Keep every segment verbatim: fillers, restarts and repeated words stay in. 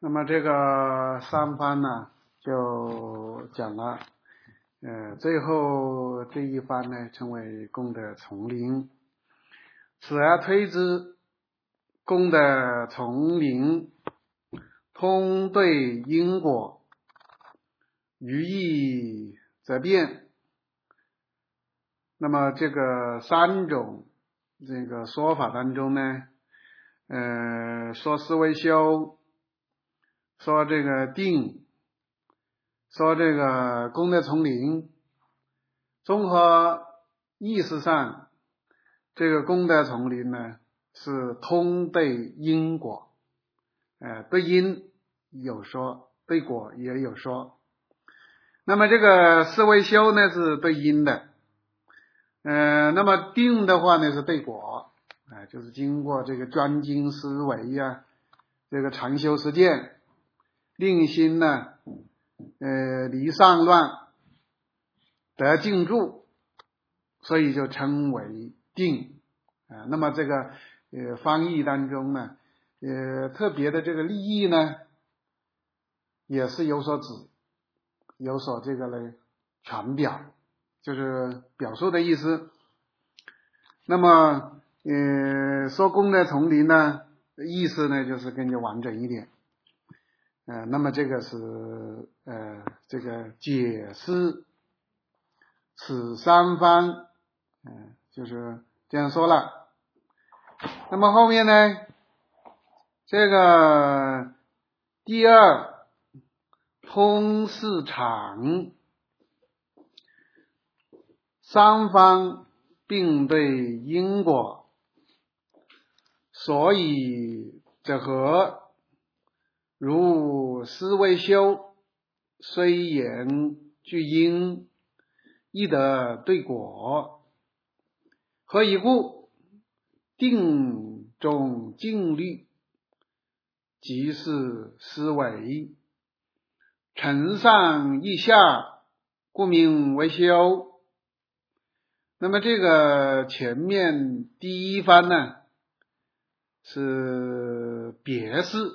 那么这个三番呢就讲了，呃，最后这一番呢称为功德丛林。此而推之，功德丛林通对因果，于义则变。那么这个三种这个说法当中呢，呃，说思维修，说这个定，说这个功德丛林，综合意识上，这个功德丛林呢是通对因果，呃，对因有说，对果也有说。那么这个思维修呢是对因的，呃，那么定的话呢是对果，啊、呃，就是经过这个专精思维呀、啊，这个常修实践，令心呢，呃，离上乱，得静住，所以就称为定啊、呃。那么这个呃翻译当中呢，呃，特别的这个立意呢，也是有所指，有所这个呢传表，就是表述的意思。那么呃说功德丛林呢，意思呢就是更加完整一点。呃，那么这个是呃这个解释此三番，嗯、呃，就是这样说了。那么后面呢，这个第二通市场，三方并对因果，所以则合。如思维修，虽言具因，亦得对果。何以故？定中静虑，即是思维。承上益下，故名为修。那么这个前面第一番呢，是别释，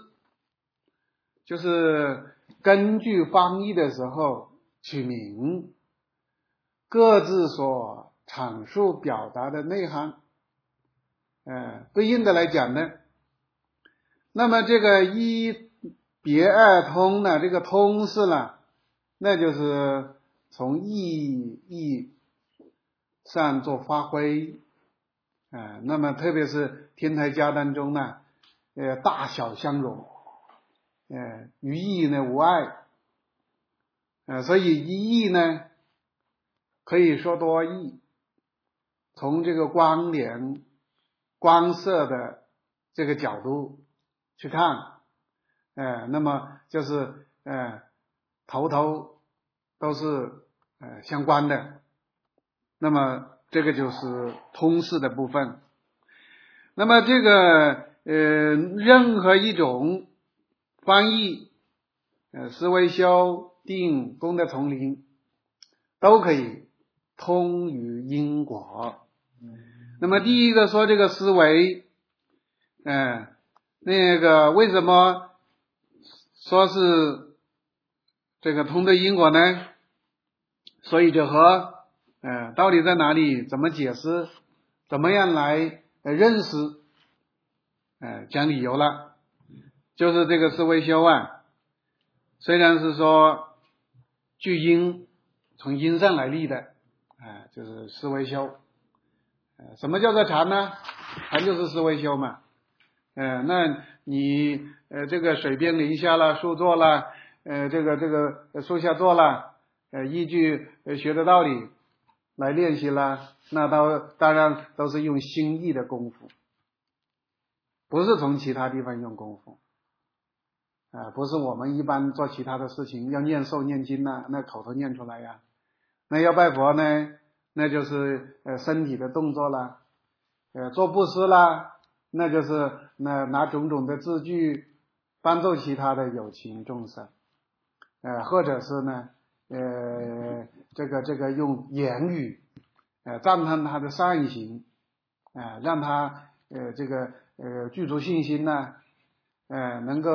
就是根据翻译的时候取名，各自所阐述表达的内涵，呃，对应的来讲呢，那么这个一别二通呢，这个通释呢，那就是从意义上做发挥，呃，那么特别是天台家当中呢，呃，大小相融，呃，于义呢无碍，呃，所以一义呢可以说多义，从这个光联光色的这个角度去看，呃，那么就是呃头头都是呃相关的，那么这个就是通释的部分。那么这个呃任何一种翻译，呃思维修定功德丛林都可以通于因果。那么第一个说这个思维，呃那个为什么说是这个通对因果呢？所以就和呃到底在哪里，怎么解释，怎么样来呃认识，呃讲理由了。就是这个思维修啊，虽然是说据因，从因上来立的，呃就是思维修。呃什么叫做禅呢？禅就是思维修嘛。呃那你呃这个水边淋下了，树坐了，呃这个这个树下坐了，呃依据呃学的道理来练习了，那当当然都是用心意的功夫，不是从其他地方用功夫，啊、呃，不是我们一般做其他的事情要念咒念经呐、啊，那口头念出来呀。那要拜佛呢，那就是呃身体的动作啦，呃做布施啦，那就是那拿种种的字句帮助其他的有情众生，呃或者是呢呃这个这个用言语呃赞叹他的善行，呃让他呃这个呃具足信心呢，呃能够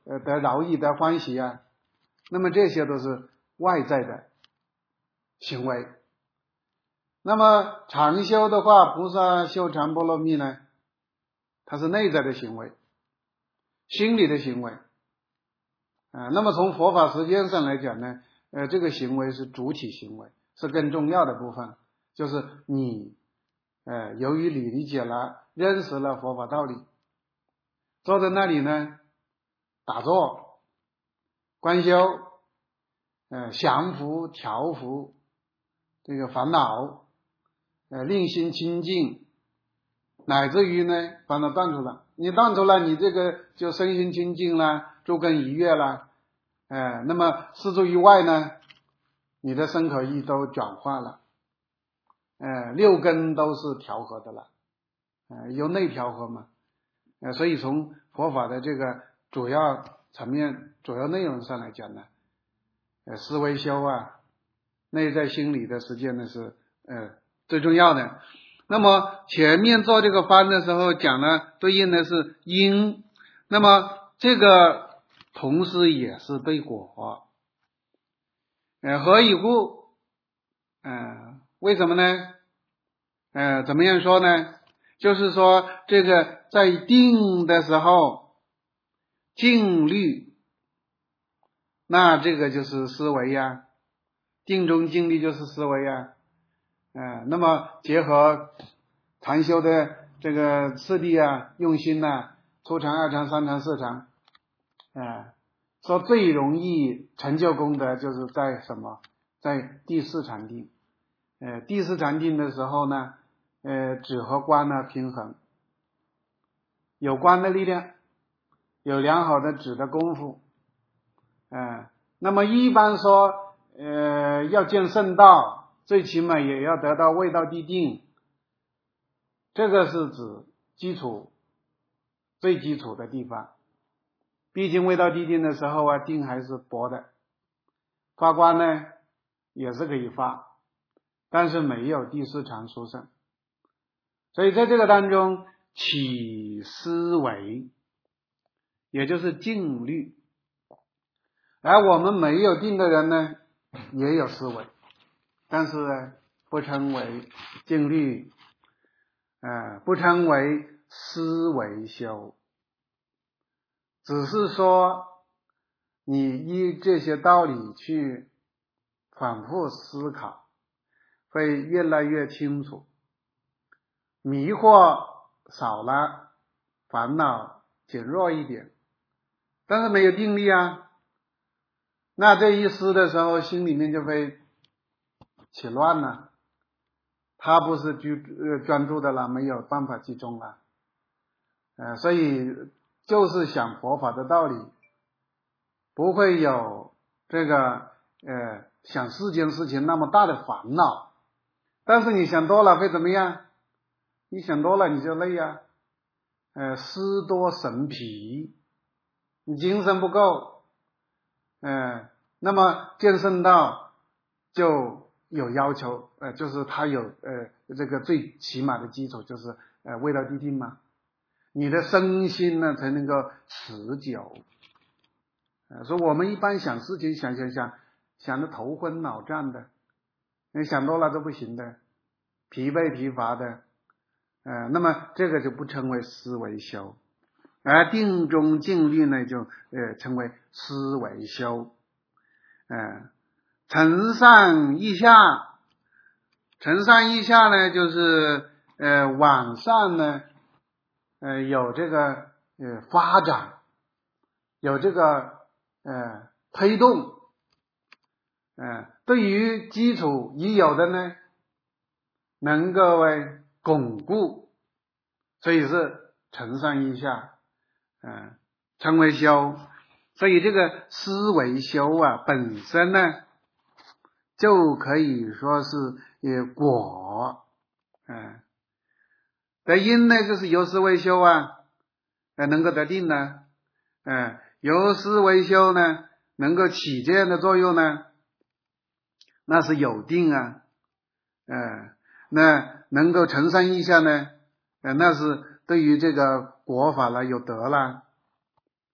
呃得饶益得欢喜啊，那么这些都是外在的行为。那么常修的话，菩萨修禅波罗蜜呢，它是内在的行为，心理的行为啊。那么从佛法实践上来讲呢，呃，这个行为是主体行为，是更重要的部分，就是你呃，由于你理解了、认识了佛法道理，坐在那里呢，打坐、观修，呃，降伏、调伏这个烦恼，呃，令心清净，乃至于呢，烦恼断除了。你断除了，你这个就身心清净了，诸根愉悦了，呃，那么四处于外呢，你的身口意都转化了，呃，六根都是调和的了，呃，由内调和嘛，呃，所以从佛法的这个主要层面、主要内容上来讲呢，呃，思维修啊，内在心理的实践呢是呃最重要的。那么前面做这个番的时候讲了，对应的是因，那么这个同时也是对果。呃，何以故？呃，为什么呢？呃，怎么样说呢？就是说这个在定的时候，静虑，那这个就是思维呀，定中静虑就是思维呀。呃，那么结合禅修的这个次第啊、用心啊，初禅、二禅、三禅、四禅，呃，说最容易成就功德就是在什么？在第四禅定。呃，第四禅定的时候呢，呃，止和观呢平衡，有观的力量，有良好的止的功夫，呃，那么一般说，呃，要见圣道，最起码也要得到未到地定，这个是指基础最基础的地方。毕竟未到地定的时候啊，定还是薄的，发光呢也是可以发，但是没有第四禅殊胜。所以在这个当中起思维，也就是静虑，而我们没有定的人呢，也有思维，但是呢不称为静虑，呃，不称为思维修，只是说你依这些道理去反复思考，会越来越清楚，迷惑少了，烦恼减弱一点，但是没有定力啊，那这一思的时候心里面就会起乱了，他不是居呃专注的了，没有办法集中了，呃，所以就是想佛法的道理，不会有这个呃想世间事情那么大的烦恼，但是你想多了会怎么样？你想多了你就累呀，呃，思多神疲，你精神不够，呃，那么见圣道就有要求，呃，就是它有呃这个最起码的基础就是呃未到地定嘛，你的身心呢才能够持久。呃，所以我们一般想事情想想想想得头昏脑胀的，你想多了都不行的，疲惫疲乏的，呃，那么这个就不称为思维修，而定中静虑呢就呃称为思维修。呃，承上益下，承上益下呢就是呃往上呢呃有这个呃发展，有这个呃推动，呃对于基础已有的呢能够为巩固，所以是承上益下，呃称为修。所以这个思维修啊本身呢就可以说是呃果，呃得因呢就是由思维修啊，呃能够得定呢，呃由思维修呢能够起这样的作用呢，那是有定啊，呃那能够承上益下呢，呃那是对于这个果法了有德了，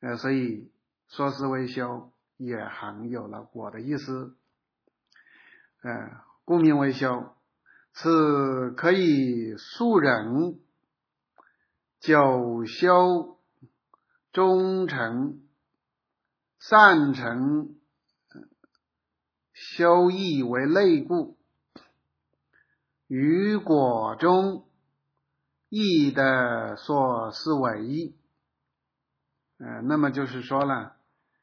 呃，所以说思维修也含有了果的意思。呃，故名为修，是可以速人久修忠诚善成修义为类故，于果中义的所思为。呃，那么就是说了，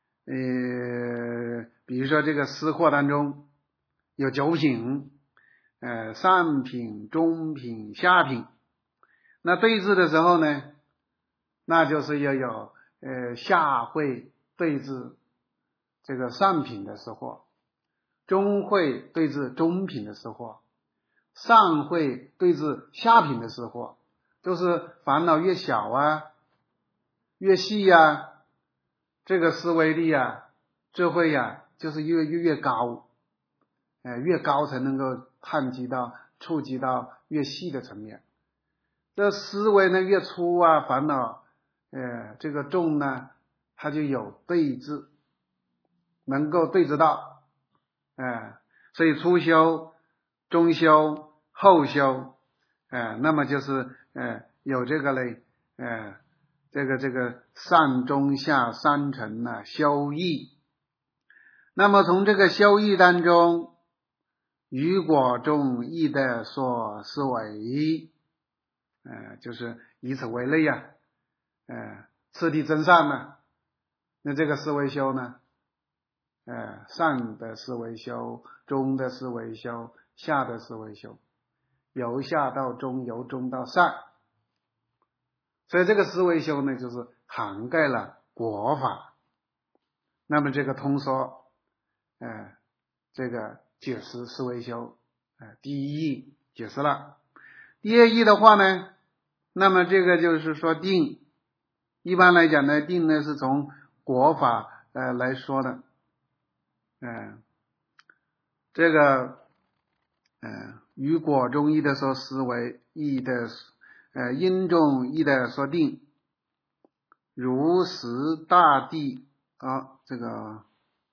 呃，比如说这个私货当中有九品，呃，上品、中品、下品。那对治的时候呢，那就是要有呃下会对治这个上品的私货，中会对治中品的私货，上会对治下品的私货，就是烦恼越小啊，越细啊，这个思维力啊，智慧啊，就是越越越高，呃，越高才能够探及到、触及到越细的层面。这思维呢越粗啊，烦恼，呃，这个重呢，它就有对治，能够对治到，呃，所以初修、中修、后修，呃，那么就是呃有这个嘞，呃，这个这个上中下三层呢修义。那么从这个修义当中，于果中义的所思为，呃，就是以此为类啊，呃，次第增上呢，那这个思维修呢，呃，上的思维修，中的思维修，下的思维修，由下到中，由中到上，所以这个思维修呢，就是涵盖了果法。那么这个通说，呃，这个解释思维修，呃，第一义解释了。第二义的话呢，那么这个就是说定，一般来讲呢，定呢是从果法呃来说的，嗯、呃，这个呃于果中义的说思维，义的呃因中义的说定，如实大地啊，这个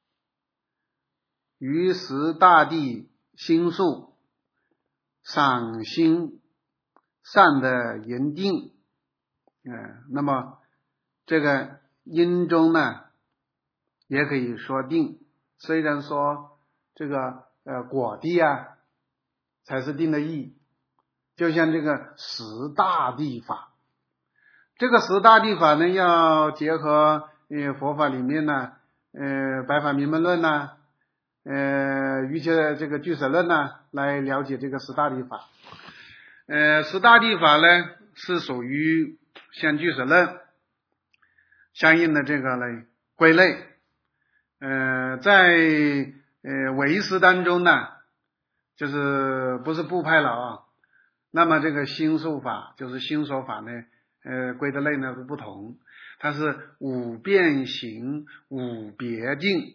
于实大地心术赏心善的言定，呃，那么这个因中呢也可以说定，虽然说这个呃果地啊才是定的义，就像这个十大地法，这个十大地法呢要结合呃佛法里面呢呃白法明门论呐，呃瑜伽这个俱舍论呐来了解这个十大地法。呃十大地法呢是属于像俱舍论相应的这个呢归类。呃在呃唯识当中呢，就是不是部派了啊，那么这个心术法就是心所法呢呃归的类呢是不同，它是五变行五别境。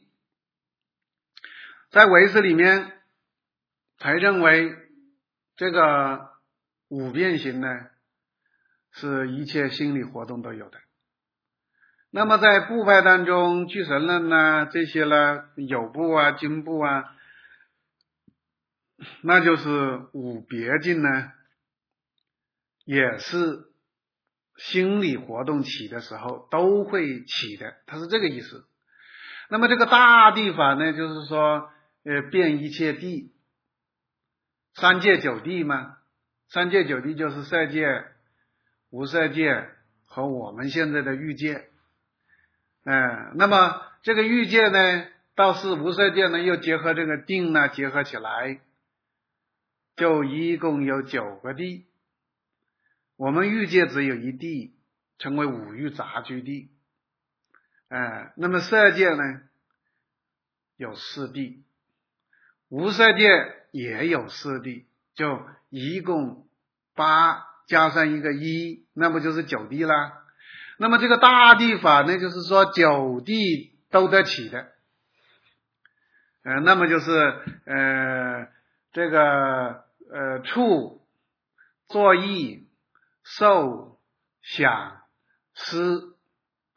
在唯识里面才认为这个五变行呢是一切心理活动都有的。那么在部派当中，俱舍论呐这些呢，有部啊经部啊，那就是五别境呢也是心理活动起的时候都会起的，它是这个意思。那么这个大地法呢，就是说呃遍一切地，三界九地嘛，三界九地就是色界、无色界和我们现在的欲界。嗯，那么这个欲界呢，倒是无色界呢，又结合这个定呢，结合起来，就一共有九个地。我们欲界只有一地，称为五欲杂居地。嗯，那么色界呢，有四地，无色界也有四地，就一共八加上一个一，那不就是九地啦？那么这个大地法呢，就是说九地都得起的，呃，那么就是呃这个呃触、作意、受、想、思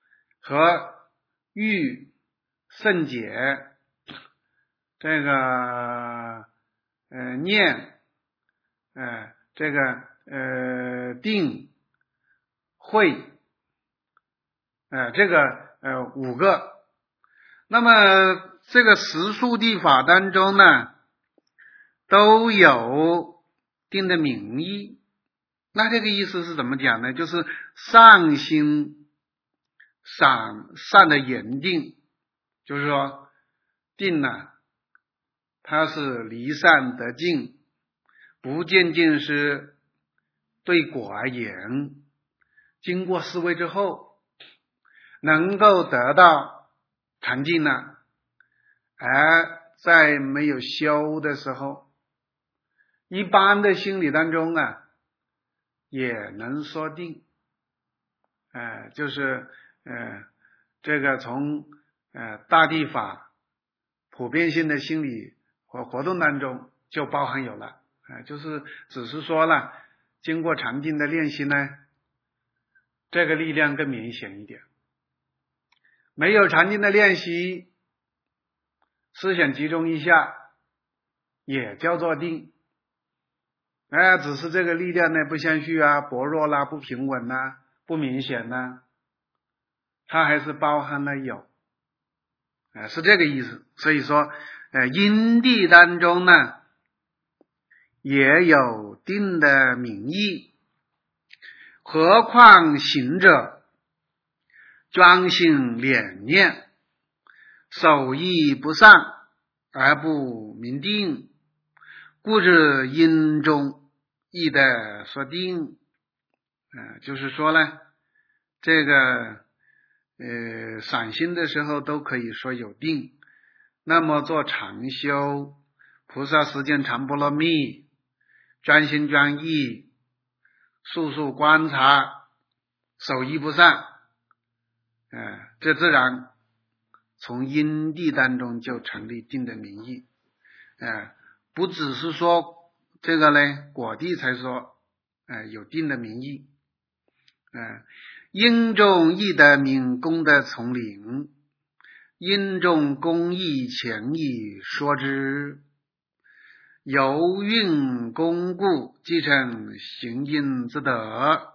和欲圣解这个呃念呃这个呃定慧呃这个呃五个。那么这个十数地法当中呢，都有定的名义。那这个意思是怎么讲呢？就是善心善善的言定，就是说定呢、啊，它是离善得净，不仅仅是对果而言，经过思维之后能够得到禅定呢，而在没有修的时候，一般的心理当中啊也能说定，呃就是呃这个从呃大地法普遍性的心理和活动当中就包含有了，呃就是只是说了经过禅定的练习呢，这个力量更明显一点。没有禅定的练习，思想集中一下也叫做定，哎，只是这个力量呢不相续啊，薄弱啦，不平稳啦，不明显啦，它还是包含了有，呃是这个意思。所以说呃因地当中呢也有定的名义，何况行者专心敛念，守意不善而不明定，故知因中亦得说定。呃就是说呢，这个呃散心的时候都可以说有定，那么做禅修菩萨实践禅波罗蜜，专心专意，速速观察，守意不善，呃这自然从因地当中就成立定的名义，呃不只是说这个呢果地才说呃有定的名义，呃因中亦得名功德丛林，因中功义前意说之，由运功故即成行因之德，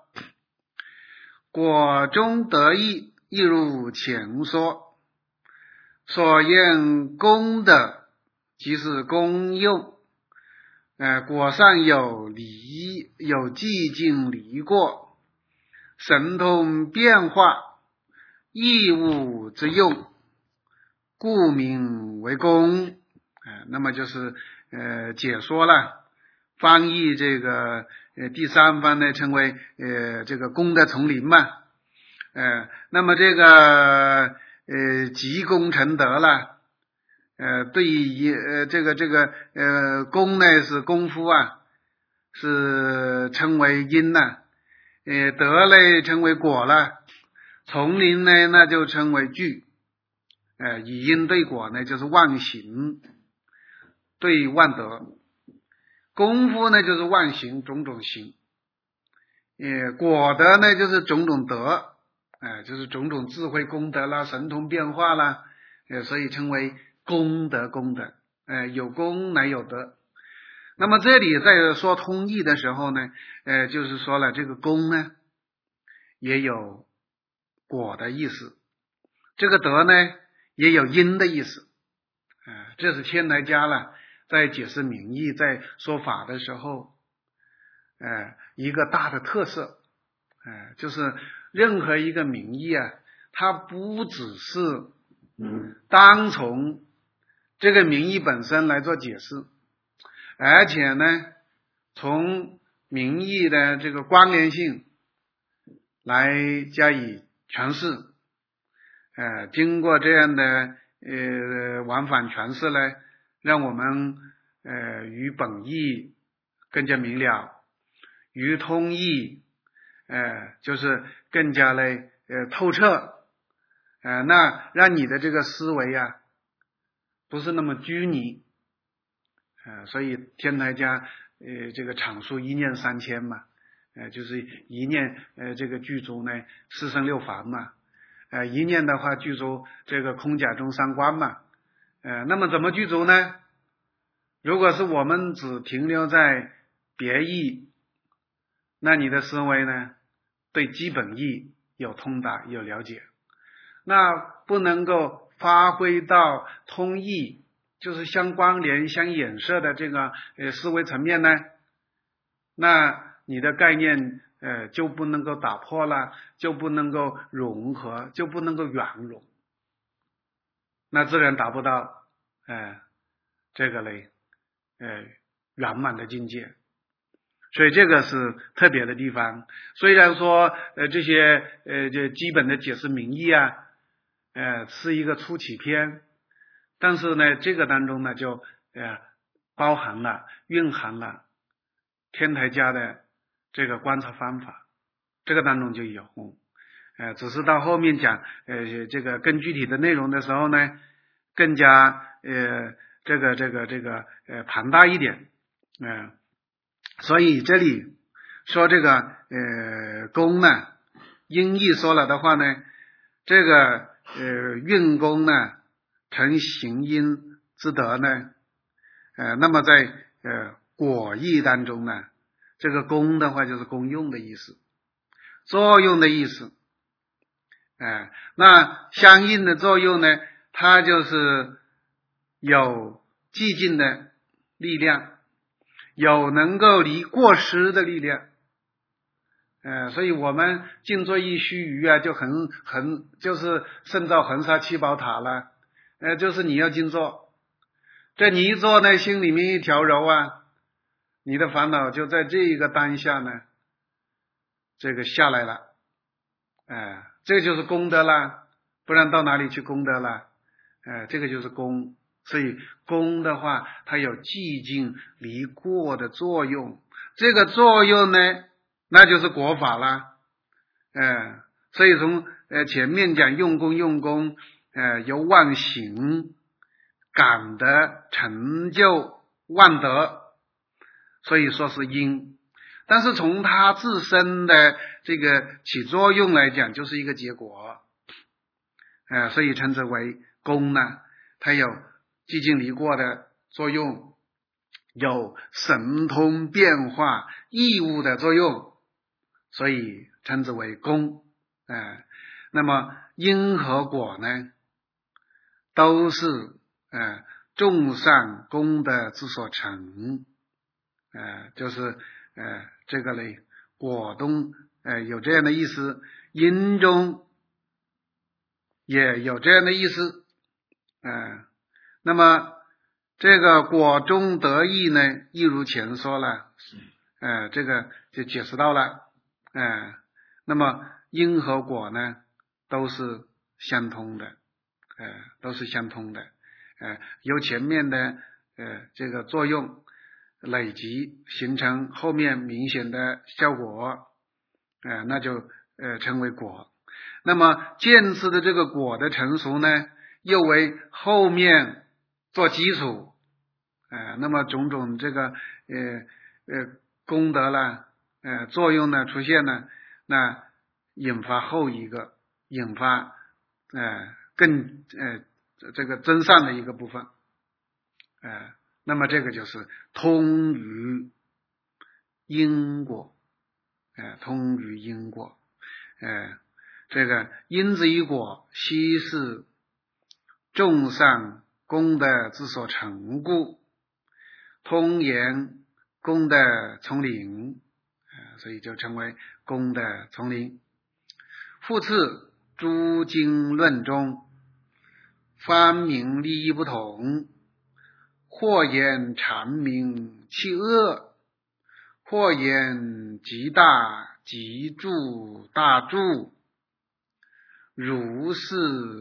果中得意亦如前说，所言功德即是功用，呃果上有离有寂静离过，神通变化，义物之用，故名为功。呃那么就是呃解说了，翻译这个呃第三番呢称为呃这个功德丛林嘛，呃那么这个呃积功成德了，呃对于呃这个这个呃功呢是功夫啊，是称为因呐、啊，呃德呢称为果了，丛林呢那就称为具，呃以因对果呢就是万行对万德，功夫呢就是万行种种行，呃果德呢就是种种德，呃就是种种智慧功德啦，神通变化啦，呃所以称为功德功德，呃有功乃有德。那么这里在说通义的时候呢，呃就是说了这个功呢也有果的意思，这个德呢也有因的意思，呃这是天台家了在解释名义在说法的时候呃一个大的特色，呃就是任何一个名义啊，它不只是单从这个名义本身来做解释，而且呢从名义的这个关联性来加以诠释，呃经过这样的呃往返诠释呢，让我们呃与本义更加明了，与通义呃就是更加的呃透彻，呃那让你的这个思维啊不是那么拘泥，呃所以天台家呃这个阐述一念三千嘛，呃就是一念呃这个具足呢四圣六凡嘛， 呃，一念的话具足这个空假中三观嘛。呃，那么怎么具足呢？如果是我们只停留在别义，那你的思维呢，对基本义有通达有了解，那不能够发挥到通义，就是相关联相衍射的这个呃思维层面呢，那你的概念呃就不能够打破了，就不能够融合，就不能够圆融，那自然达不到呃这个嘞呃圆满的境界。所以这个是特别的地方。虽然说呃这些呃这基本的解释名义啊，呃是一个初起篇，但是呢这个当中呢就呃包含了蕴含了天台家的这个观察方法，这个当中就有，呃只是到后面讲呃这个更具体的内容的时候呢，更加呃这个这个这个呃庞大一点，呃所以这里说这个呃功呢，音译说了的话呢，这个呃运功呢成行因之德呢，呃那么在呃果义当中呢，这个功的话就是功用的意思，作用的意思，呃那相应的作用呢，它就是有寂静的力量，有能够离过失的力量，呃，所以我们静坐一须臾啊，就很很就是胜造恒沙七宝塔了，呃，就是你要静坐，这你一坐呢，心里面一调柔啊，你的烦恼就在这一个当下呢，这个下来了，呃，这就是功德啦，不然到哪里去功德了？呃，这个就是功。所以功的话，它有寂静离过的作用，这个作用呢，那就是果法啦。呃，所以从呃前面讲用功用功，呃由万行感得成就万德，所以说是因。但是从它自身的这个起作用来讲，就是一个结果，呃，所以称之为功呢，它有寂静离过的作用，有神通变化义务的作用，所以称之为功。呃、那么因和果呢，都是呃众善功德之所成，呃就是呃这个嘞果中呃有这样的意思，因中也有这样的意思，呃那么这个果中得意呢，一如前说了，呃，这个就解释到了，呃，那么因和果呢，都是相通的，呃，都是相通的，呃，由前面的呃这个作用累积形成后面明显的效果，呃，那就呃称为果。那么见次的这个果的成熟呢，又为后面做基础，呃，那么种种这个呃呃功德啦，呃作用呢出现呢，那引发后一个引发呃更呃这个真善的一个部分，呃那么这个就是通于因果，呃通于因果，呃这个因之以果，悉是众善功德之所成故，通言功德丛林，所以就称为功德丛林。复次诸经论中，方明利益不同，或言阐明其恶，或言极大极助大助，如是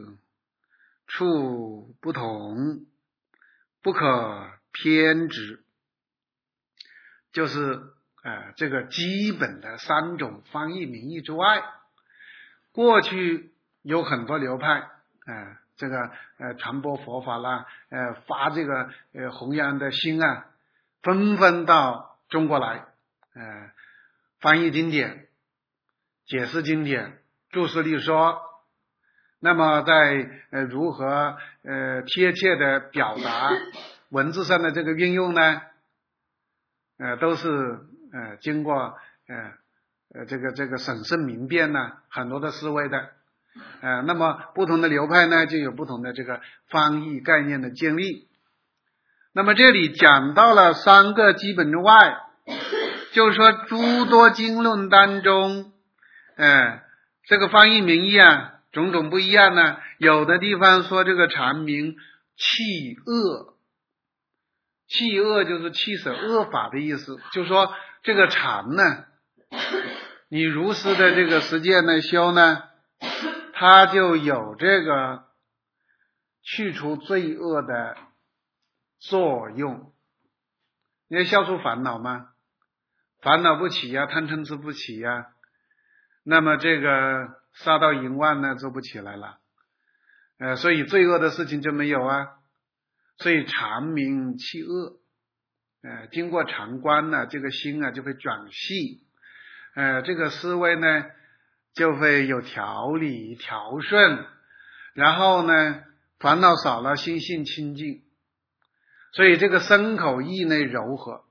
处不同，不可偏执。就是呃这个基本的三种翻译名义之外，过去有很多流派，呃这个呃传播佛法啦，呃发这个呃弘扬的心啊，纷纷到中国来，呃翻译经典，解释经典，注释立说， 那么在呃如何呃贴切的表达文字上的这个运用呢？呃，都是呃经过呃呃这个这个审慎明辨呢，很多的思维的。呃，那么不同的流派呢，就有不同的这个翻译概念的建立。那么这里讲到了三个基本之外，就是说诸多经论当中，呃，这个翻译名义啊，种种不一样呢。有的地方说这个禅名弃恶，弃恶就是弃舍恶法的意思，就是说这个禅呢，你如实的这个实践呢修呢，它就有这个去除罪恶的作用。你要消除烦恼吗？烦恼不起呀、啊，贪嗔痴不起呀、啊，那么这个杀盗淫妄呢做不起来了，呃，所以罪恶的事情就没有啊。所以禅名弃恶，呃，经过禅观呢，这个心啊就会转细，呃，这个思维呢就会有条理调顺，然后呢烦恼少了，心性清净，所以这个身口意呢柔和，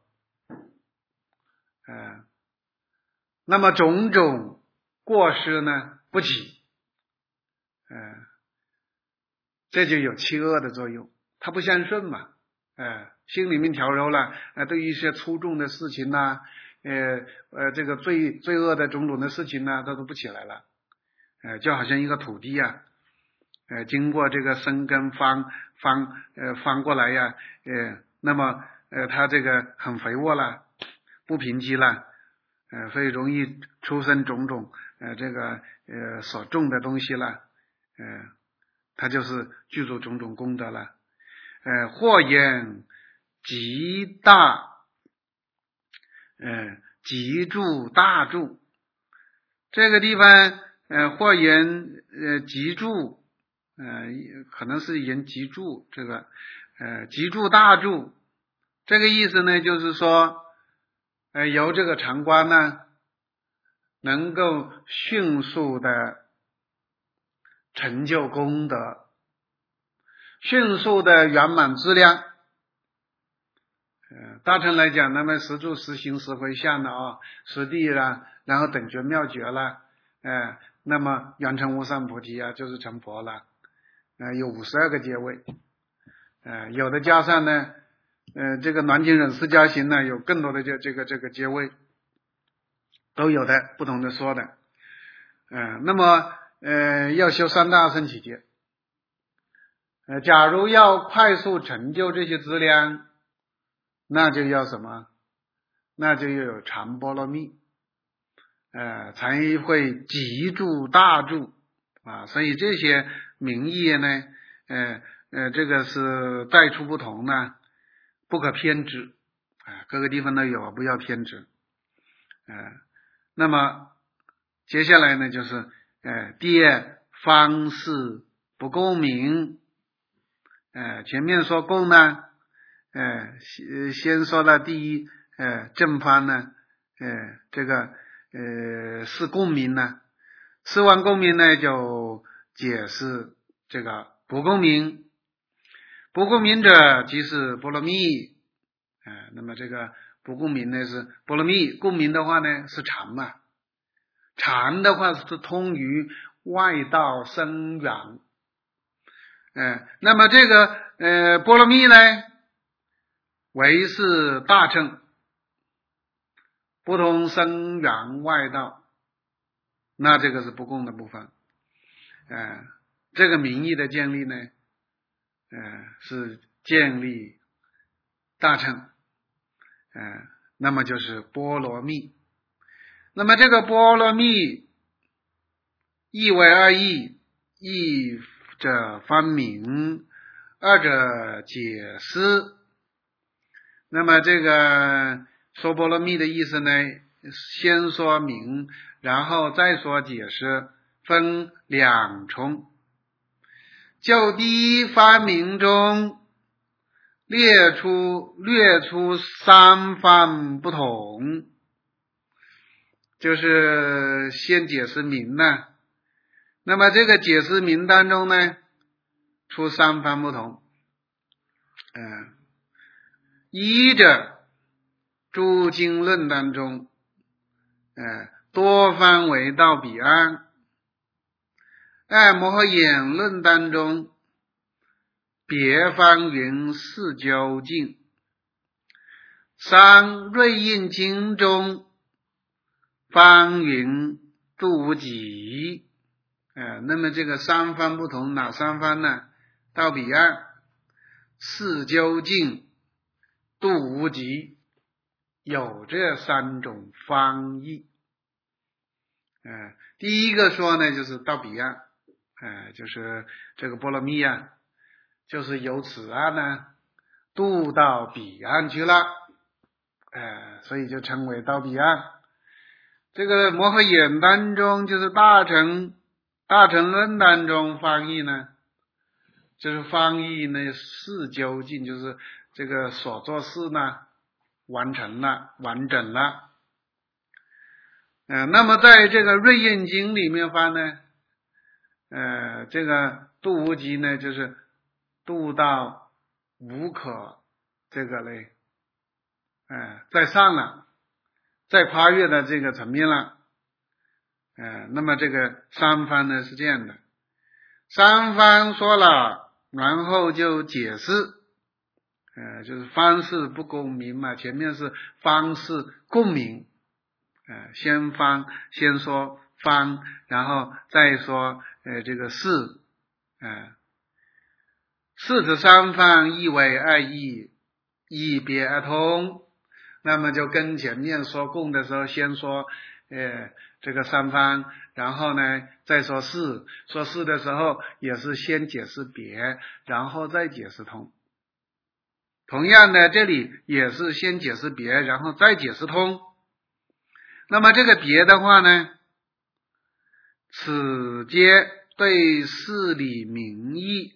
呃，那么种种过失呢不起，呃，这就有弃恶的作用，它不相顺嘛，呃，心里面调柔了，呃，对于一些粗重的事情呐、呃呃，这个罪罪恶的种种的事情呢，它都不起来了，呃，就好像一个土地啊，呃，经过这个生根翻翻呃翻过来呀，呃，那么呃它这个很肥沃了，不平瘠了，呃，所以容易出生种种呃这个呃所种的东西了，呃，它就是具足种种功德了，呃，或言极大，呃，极助大助，这个地方呃或言呃极助。呃，可能是言极助，这个呃极助大助，这个意思呢，就是说，呃由这个禅观呢，能够迅速的成就功德，迅速的圆满资粮。呃，大乘来讲，那么十住十行十回向的啊，十地啦，然后等觉妙觉啦，呃，那么圆成无上菩提啊，就是成佛了。呃，有五十二个阶位，呃，有的加上呢，呃，这个南经忍释迦行呢，有更多的这这个这个阶位，都有的不同的说的，呃，那么呃，要修三大圣起劫，呃，假如要快速成就这些资粮，那就要什么？那就要有禅波罗蜜，呃，才会极助大助啊，所以这些名义呢，呃呃，这个是带出不同呢，不可偏执啊，各个地方都有，不要偏执。呃，那么接下来呢，就是呃，第二方式不共鸣。呃，前面说共呢，呃，先说了第一，呃，正方呢，呃，这个呃是共鸣呢，是完共鸣呢，就解释这个不共鸣。不共鸣者即是波罗蜜，呃，那么这个不共鸣呢是波罗蜜，共鸣的话呢是禅嘛，禅的话是通于外道深远，呃，那么这个呃波罗蜜呢为是大乘，不通深远外道，那这个是不共的部分，呃，这个名义的建立呢，呃，是建立大乘，呃，那么就是波罗蜜。那么这个波罗蜜意为二义，一者方明，二者解释。那么这个说波罗蜜的意思呢，先说明，然后再说解释，分两重。就第一方明中列出略出三方不同，就是先解释明呢， 那么这个解释名当中呢，出三番不同。嗯，依着诸经论当中，嗯，多番为到彼岸。按摩诃衍论当中，别方云四究竟。三瑞印经中，方云度无极。呃，那么这个三方不同，哪三方呢？到彼岸、四究竟、度无极，有这三种方义。呃，第一个说呢，就是到彼岸，呃，就是这个波罗蜜啊，就是由此岸呢渡到彼岸去了，呃，所以就称为到彼岸。这个摩诃衍当中，就是大乘大乘论当中方义呢，就是方义呢四究竟，就是这个所作事呢完成了，完整了。呃，那么在这个瑞印经里面发呢，呃，这个度无极呢，就是度到无可这个嘞，呃，在上了，在跨越的这个层面了。呃，那么这个三方呢是这样的，三方说了，然后就解释，呃，就是方式不共鸣嘛，前面是方式共鸣，呃，先方先说方，然后再说呃这个事，呃，事之三方义为二义，义别而通。那么就跟前面说共的时候，先说呃这个三方，然后呢再说事，说事的时候也是先解释别，然后再解释通。同样的，这里也是先解释别，然后再解释通。那么这个别的话呢，此皆对事理名义。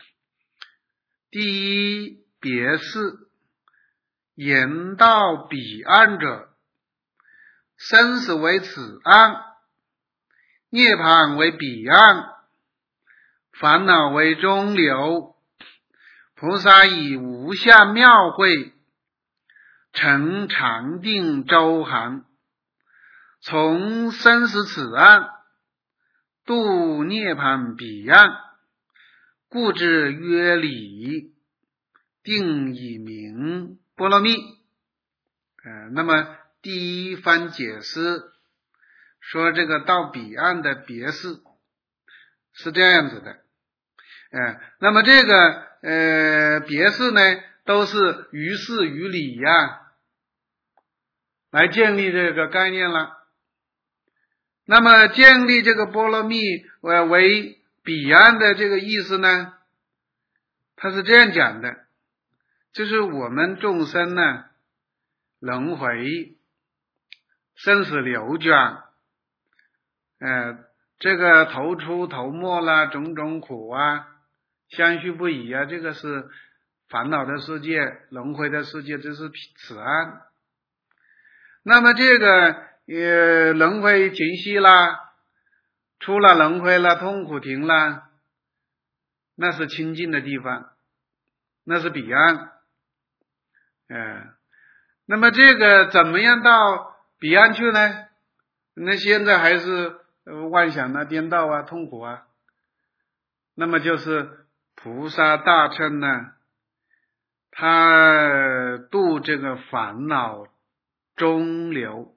第一别是言到彼岸者，生死为此岸，涅槃为彼岸，烦恼为中流。菩萨以无相妙慧，成禅定周行，从生死此岸，度涅槃彼岸，故之曰理，定以名波罗蜜。呃，那么第一番解释说这个到彼岸的别事是这样子的，呃，那么这个呃别事呢，都是于事于理呀、啊，来建立这个概念了。那么建立这个波罗蜜呃为彼岸的这个意思呢，他是这样讲的，就是我们众生呢轮回生死流转，呃这个头出头没啦，种种苦啊，相续不已啊，这个是烦恼的世界，轮回的世界，这是此岸。那么这个呃轮回停息啦，出了轮回了，痛苦停了，那是清净的地方，那是彼岸。呃那么这个怎么样到彼岸去呢？那现在还是妄想啊、颠倒啊、痛苦啊。那么就是菩萨大乘呢，他度这个烦恼中流，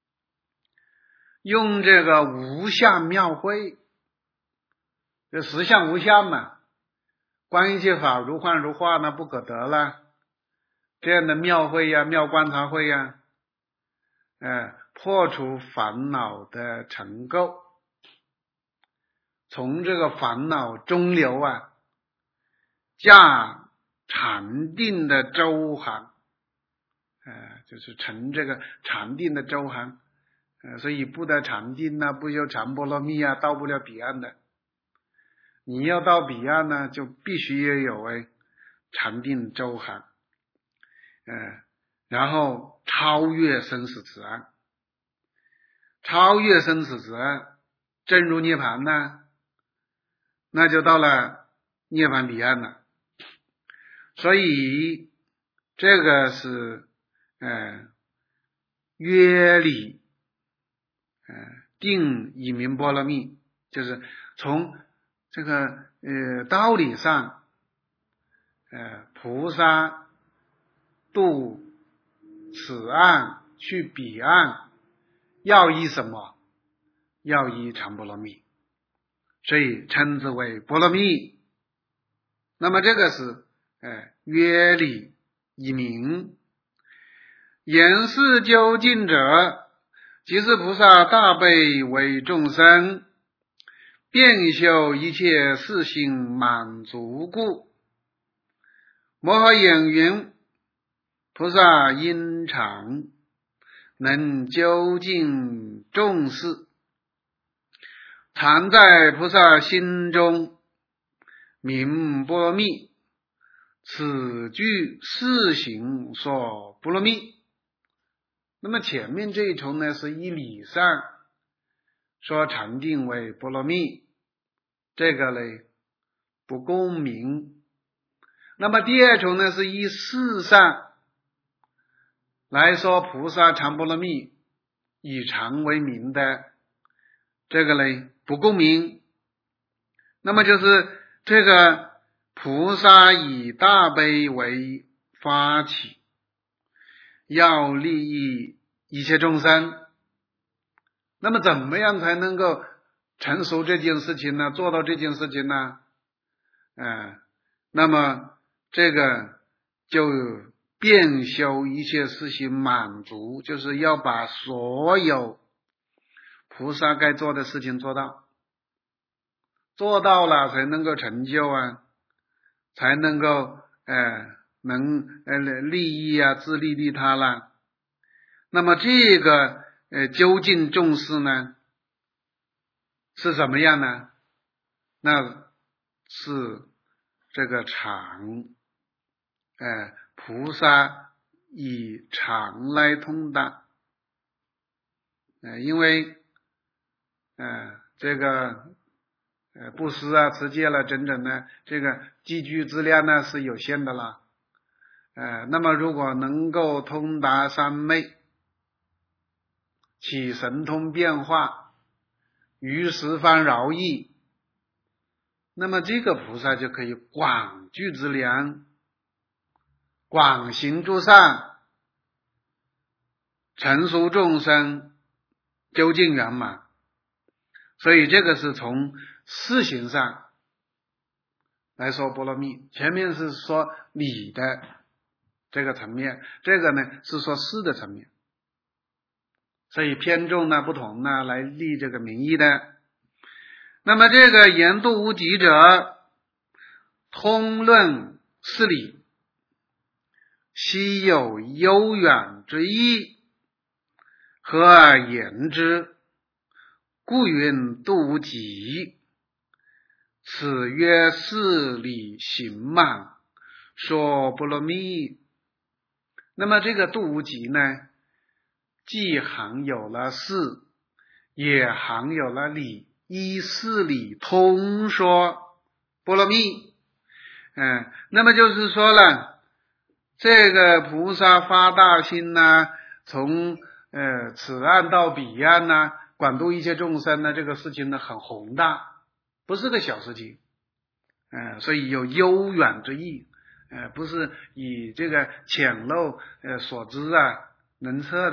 用这个无相妙慧，这实相无相嘛，观一切法如幻如化，那不可得了。这样的妙慧呀、妙观察慧呀，呃，破除烦恼的尘垢，从这个烦恼中流啊，驾禅定的周行，呃，就是成这个禅定的周行，呃，所以不得禅定呢，不修禅波罗蜜啊，到不了彼岸的。你要到彼岸呢，就必须要有哎禅定周行，呃，然后超越生死此岸，超越生死此岸，正入涅槃呢， 那就到了涅槃彼岸了。所以这个是呃约理呃定以明波罗蜜，就是从这个呃道理上，呃菩萨渡此岸去彼岸要依什么？要依常波罗蜜，所以称之为波罗蜜。那么这个是呃约理以明。言是究竟者，即是菩萨大悲为众生，遍修一切事行满足故。摩诃言云：菩萨因常能究竟众事，常在菩萨心中明波罗蜜，此具事行说波罗蜜。那么前面这一重呢，是以理上说禅定为波罗蜜，这个呢不公明。那么第二重呢，是以事上来说菩萨常波罗蜜以常为名的，这个呢不公明。那么就是这个菩萨以大悲为发起，要利益一切众生。那么怎么样才能够成熟这件事情呢？做到这件事情呢？呃、那么这个就遍修一切事行满足，就是要把所有菩萨该做的事情做到，做到了才能够成就啊，才能够呃能呃利益啊，自利利他了。那么这个呃究竟重视呢是什么样呢？那是这个常，呃菩萨以常来通达。呃因为呃这个呃布施啊持戒了等等呢，这个积聚资量呢是有限的啦。呃那么如果能够通达三昧，起神通变化，于十方饶益，那么这个菩萨就可以广聚资粮，广行诸善，成熟众生，究竟圆满。所以这个是从事行上来说波罗蜜，前面是说理的这个层面，这个呢是说事的层面，所以偏重呢不同呢来立这个名义的。那么这个言度无极者，通论事理，悉有悠远之意，合而言之，故云度无极。此曰事理行满，说波罗蜜。那么这个度无极呢，既含有了事，也含有了理，依事理通说波罗蜜。嗯，那么就是说了，这个菩萨发大心呢、啊，从呃此岸到彼岸呢、啊，广度一切众生呢，这个事情呢很宏大，不是个小事情。呃所以有悠远之意，呃不是以这个浅陋呃所知啊能测的。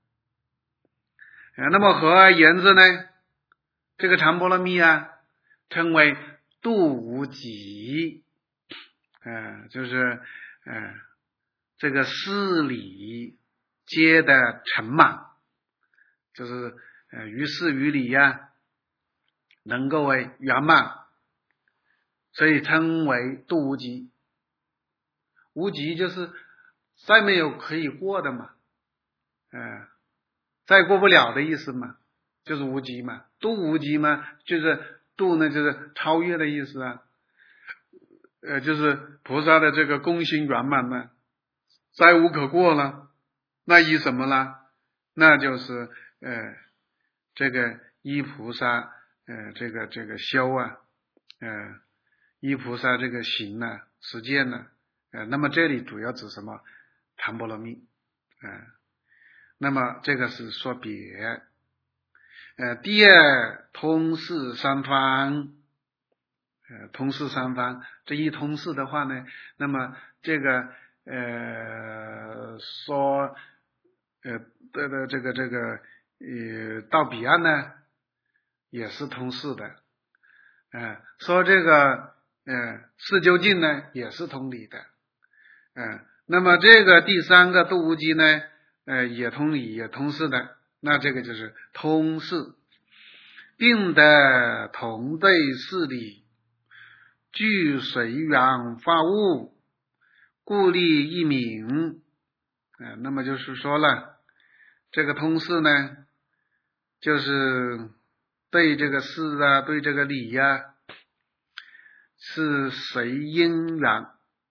呃那么合而言之呢，这个常波罗蜜啊称为度无极，呃就是呃这个事理皆的成满，就是呃于事于理呀、啊、能够为圆满，所以称为度无极。无极就是再没有可以过的嘛，呃再过不了的意思嘛，就是无极嘛。度无极嘛，就是度呢就是超越的意思啊，呃就是菩萨的这个功行圆满呢，再无可过了，那依什么呢？那就是呃这个依菩萨呃这个这个修啊， 呃依菩萨这个行呢实践呢，呃那么这里主要指什么？禅波罗蜜，呃那么这个是说别。呃第二，通释三方。呃，通释三方，这一通释的话呢，那么这个呃说呃的的这个这个呃到彼岸呢，也是通释的，呃说这个呃释究竟呢，也是通理的，呃那么这个第三个度无极呢，呃也通理也通释的，那这个就是通释，并得同对事理。具随缘发物，故立一名。呃，那么就是说了，这个通释呢，就是对这个事啊，对这个理呀、啊，是随因缘，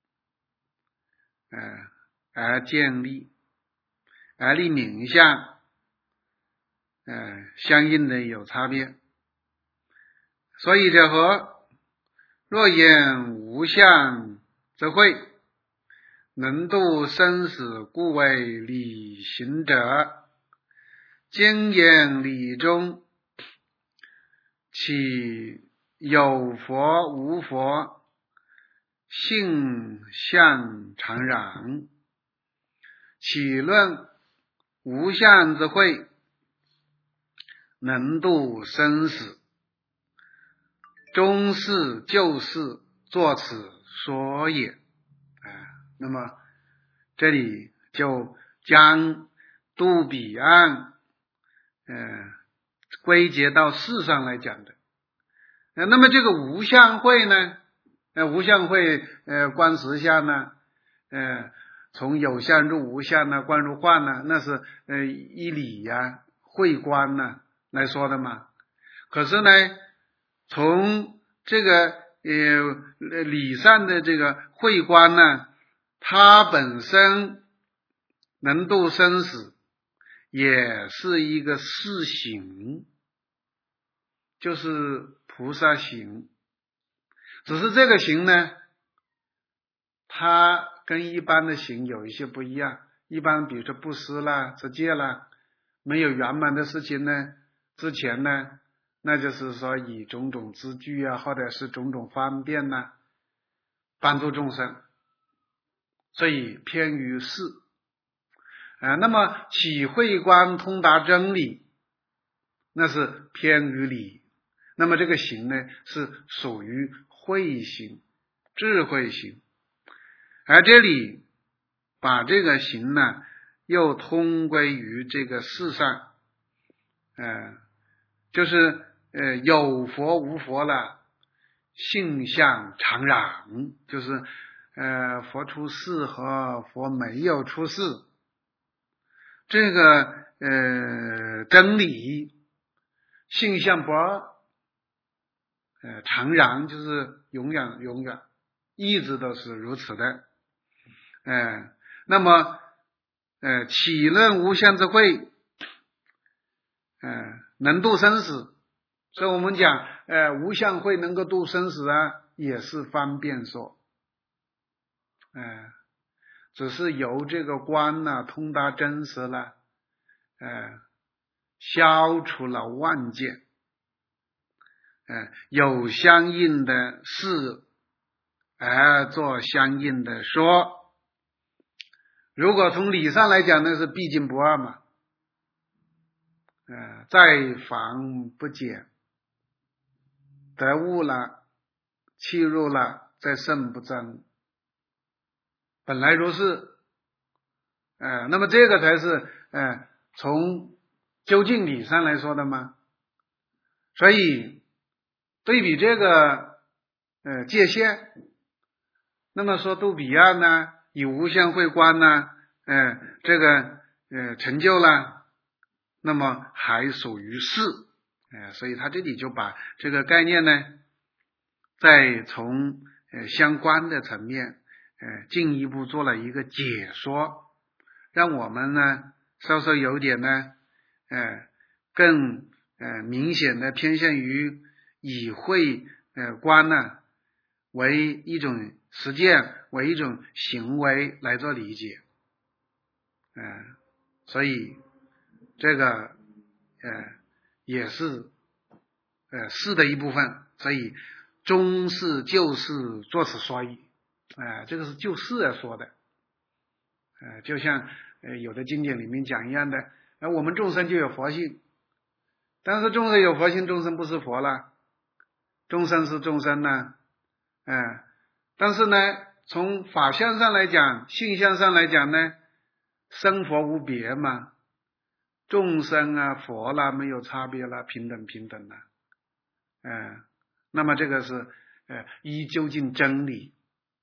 呃，而建立，而立名相，呃，相应的有差别。所以者何？若言无相则慧，能度生死，故为理行者。今言理中，其有佛无佛，性相常然。岂论无相之慧，能度生死。中世旧事作此说也。啊，那么这里就将度彼岸呃归结到事上来讲的。呃那么这个无相慧呢，呃无相慧呃观实相呢，呃从有相入无相呢，观入幻呢，那是呃依理呀、啊、慧观呢来说的嘛。可是呢，从这个呃理上的这个慧观呢，它本身能度生死，也是一个事行，就是菩萨行。只是这个行呢，它跟一般的行有一些不一样。一般比如说布施啦、持戒啦，没有圆满的事情呢，之前呢，那就是说以种种资具啊，或者是种种方便呐、啊，帮助众生，所以偏于事。啊，那么起慧观通达真理，那是偏于理。那么这个行呢，是属于慧行、智慧行。而这里把这个行呢，又通归于这个事上，呃，就是呃有佛无佛了，性相常然，就是呃佛出世和佛没有出世，这个呃真理性相不二，呃常然就是永远永远一直都是如此的。呃那么呃岂论无相之慧，呃能度生死。所以我们讲呃无相慧能够度生死啊，也是方便说，呃只是由这个观呢、啊、通达真实了，呃消除了妄见，呃有相应的事而做相应的说。如果从理上来讲呢，是毕竟不二嘛，呃再防不减，得物了，弃入了，再胜不争，本来如是。呃那么这个才是呃从究竟理上来说的嘛。所以对比这个呃界限，那么说度彼岸呢，以无相慧观呢，呃这个呃成就了，那么还属于事，呃所以他这里就把这个概念呢，再从呃相关的层面呃进一步做了一个解说，让我们呢稍稍有点呢呃更呃明显的偏向于以慧呃观呢为一种实践，为一种行为来做理解，嗯、呃，所以这个呃也是呃事的一部分，所以中事就事作此说矣，啊、呃，这个是就事而说的，呃，就像呃有的经典里面讲一样的，呃，我们众生就有佛性，但是众生有佛性，众生不是佛了，众生是众生呢，嗯、呃，但是呢，从法相上来讲，性相上来讲呢，生佛无别嘛，众生啊佛啦没有差别啦，平等平等啦，嗯、呃，那么这个是呃依究竟真理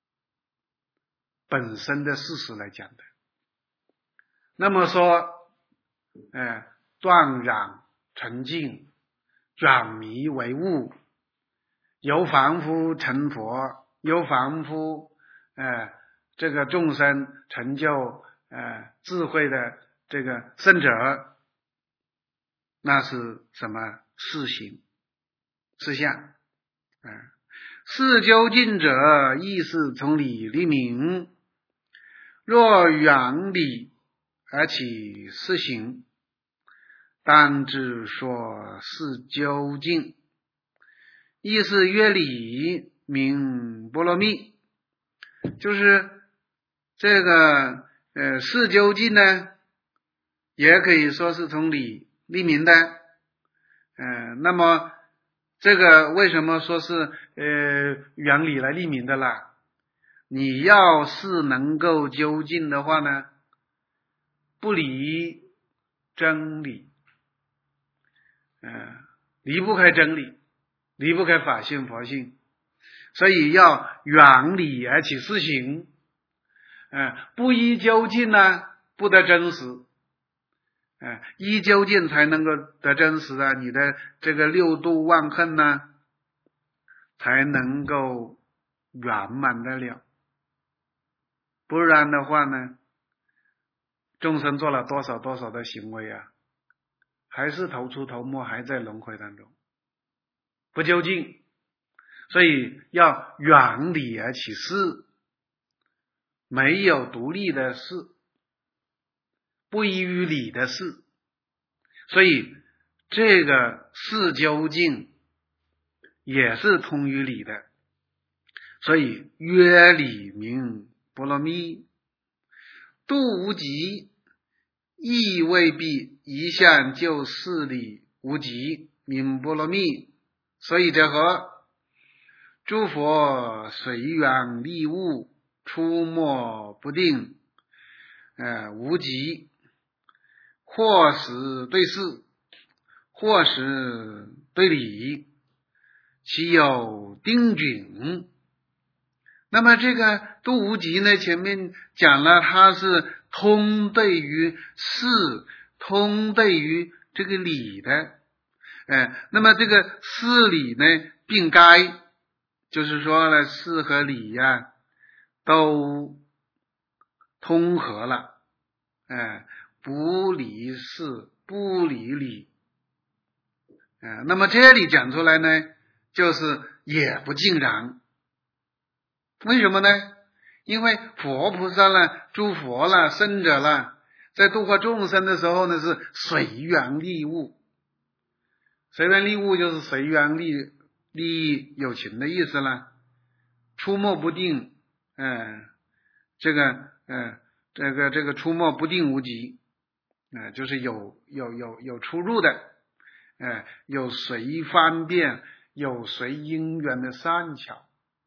本身的事实来讲的。那么说，呃，断染纯净，转迷为悟，由凡夫成佛，由凡夫呃这个众生成就呃智慧的这个圣者，那是什么事行事相？嗯、呃，事究竟者，亦是从理立名。若远理而起事行，当知说事究竟，亦是曰理名波罗蜜。就是这个呃事究竟呢，也可以说是从理立名的。呃，那么这个为什么说是呃原理来立名的啦？你要是能够究竟的话呢，不离真理，呃，离不开真理，离不开法性佛性，所以要远理而起事行，呃，不依究竟呢，不得真实，呃，依究竟才能够得真实啊，你的这个六度万恨呢，才能够圆满得了。不然的话呢，众生做了多少多少的行为啊，还是头出头没，还在轮回当中，不究竟。所以要远理而起事，没有独立的事，不依于理的事，所以这个事究竟也是通于理的，所以曰理名波罗蜜。度无极，亦未必一向就事理无极，名波罗蜜。所以者何？诸佛随缘利物，出没不定，呃，无极，或时对事，或时对理，其有定准。那么这个度无极呢，前面讲了，它是通对于事，通对于这个理的，呃，那么这个事理呢并该，就是说呢，事和理呀、啊、都通合了，呃，不离事，不离理，呃，那么这里讲出来呢，就是也不尽然。为什么呢？因为佛菩萨啦、诸佛啦、圣者啦，在度化众生的时候呢，是随缘利物。随缘利物就是随缘利利有情的意思啦。出没不定，呃，这个呃，这个这个出没不定无极，呃，就是有有有有出入的，呃，有随方便，有随因缘的善巧。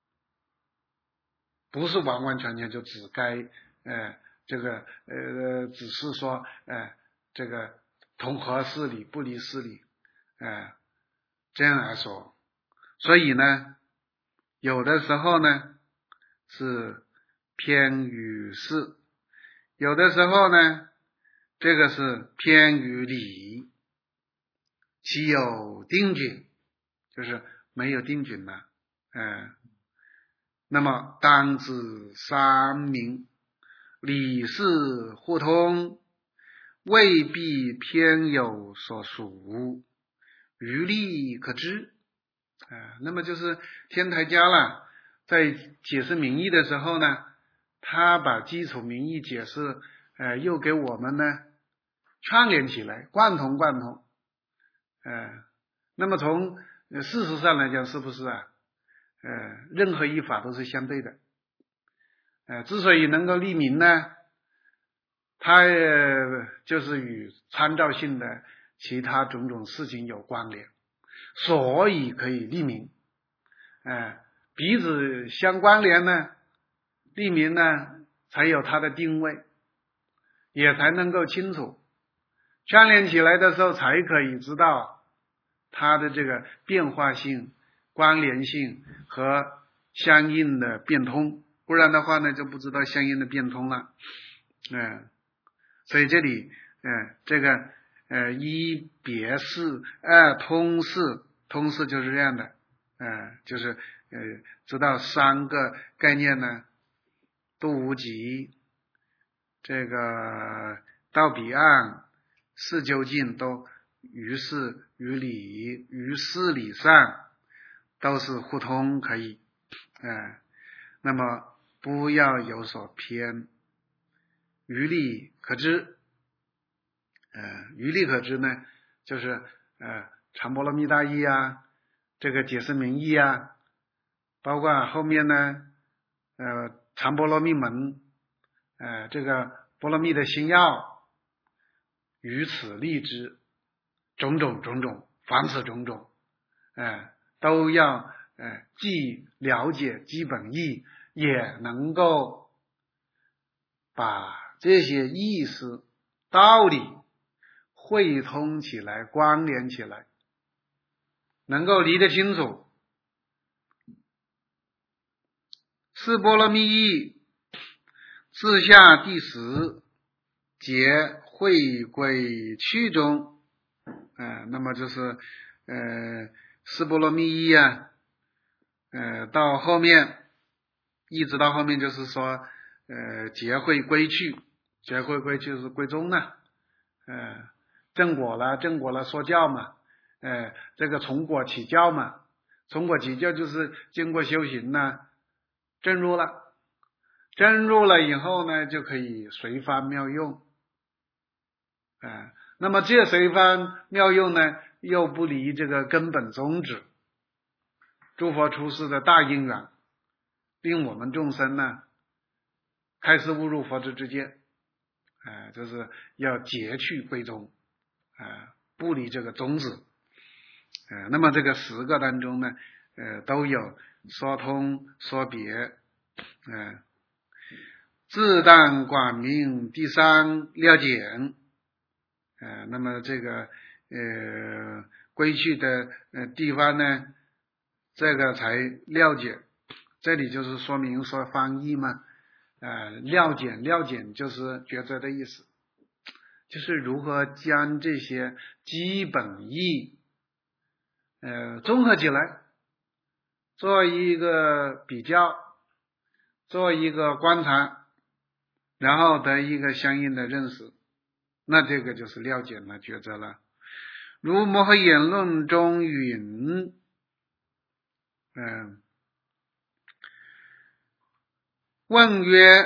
不是完完全全就只该呃这个呃只是说呃这个同合事理不离事理，呃这样来说。所以呢，有的时候呢是偏于事，有的时候呢这个是偏于理，其有定准，就是没有定准了，呃那么当知三明，理事互通，未必偏有所属，余力可知。 呃，那么就是天台家了，在解释名义的时候呢，他把基础名义解释，呃，又给我们呢串联起来，贯通贯通。呃，那么从事实上来讲，是不是啊？呃，任何一法都是相对的。呃，之所以能够立名呢，它呃就是与参照性的其他种种事情有关联，所以可以立名。呃，彼此相关联呢，立名呢才有它的定位，也才能够清楚。串联起来的时候，才可以知道它的这个变化性、关联性和相应的变通，不然的话呢，就不知道相应的变通了。嗯、呃，所以这里，嗯、呃，这个，呃，一别事，二通事，通事就是这样的，呃，就是呃，知道三个概念呢，都无极，这个到彼岸。事究竟都于事于理于事理上都是互通可以，呃，那么不要有所偏，于理可知，呃，于理可知呢，就是呃常波罗蜜大义啊，这个解释名义啊，包括后面呢，呃常波罗蜜门，呃这个波罗蜜的心要。于此立之，种种种种，凡此种种，呃，都要呃既了解基本义，也能够把这些意思、道理汇通起来、关联起来，能够理得清楚。四波罗蜜意，自下第十节。会归趣中，呃，那么就是呃四波罗蜜意啊，呃到后面一直到后面就是说呃结会归趣，结会归趣是归宗了，呃正果了正果了说教嘛，呃这个从果起教嘛，从果起教就是经过修行呢，证入了，证入了以后呢，就可以随发妙用。呃，那么这随方妙用呢，又不离这个根本宗旨，诸佛出世的大因缘，令我们众生呢开示悟入佛之之见，呃，就是要截去归宗，呃，不离这个宗旨。呃，那么这个十个当中呢，呃，都有说通说别，呃，自当广明第三了解。呃，那么这个呃归去的呃地方呢，这个才了解。这里就是说明说翻译嘛，呃，了解了解就是抉择的意思，就是如何将这些基本义呃综合起来，做一个比较，做一个观察，然后得一个相应的认识。那这个就是了解了抉择了。如摩诃言论中云，嗯，问曰：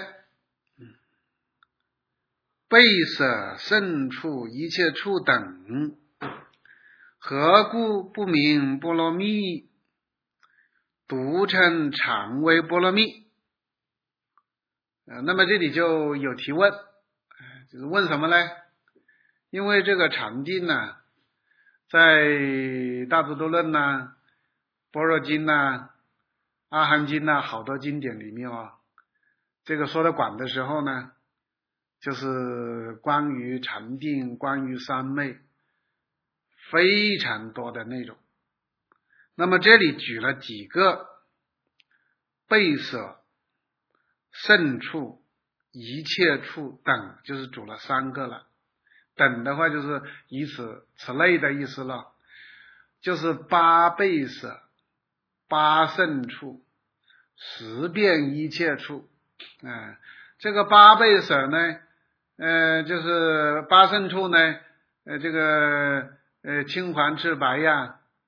背舍胜处一切处等，何故不明波罗蜜，独称常为波罗蜜？呃，那么这里就有提问，就是问什么呢？因为这个禅定呢，在大智度论呐、般若经呐、阿含经呐，好多经典里面啊、哦，这个说的广的时候呢，就是关于禅定、关于三昧非常多的内容。那么这里举了几个背舍、胜处、一切处等，就是举了三个了。等的话就是以此此类的意思了，就是八背舍、八胜处、十遍一切处。呃、这个八背舍呢，呃，就是八胜处呢，呃，这个呃青黄赤白呀，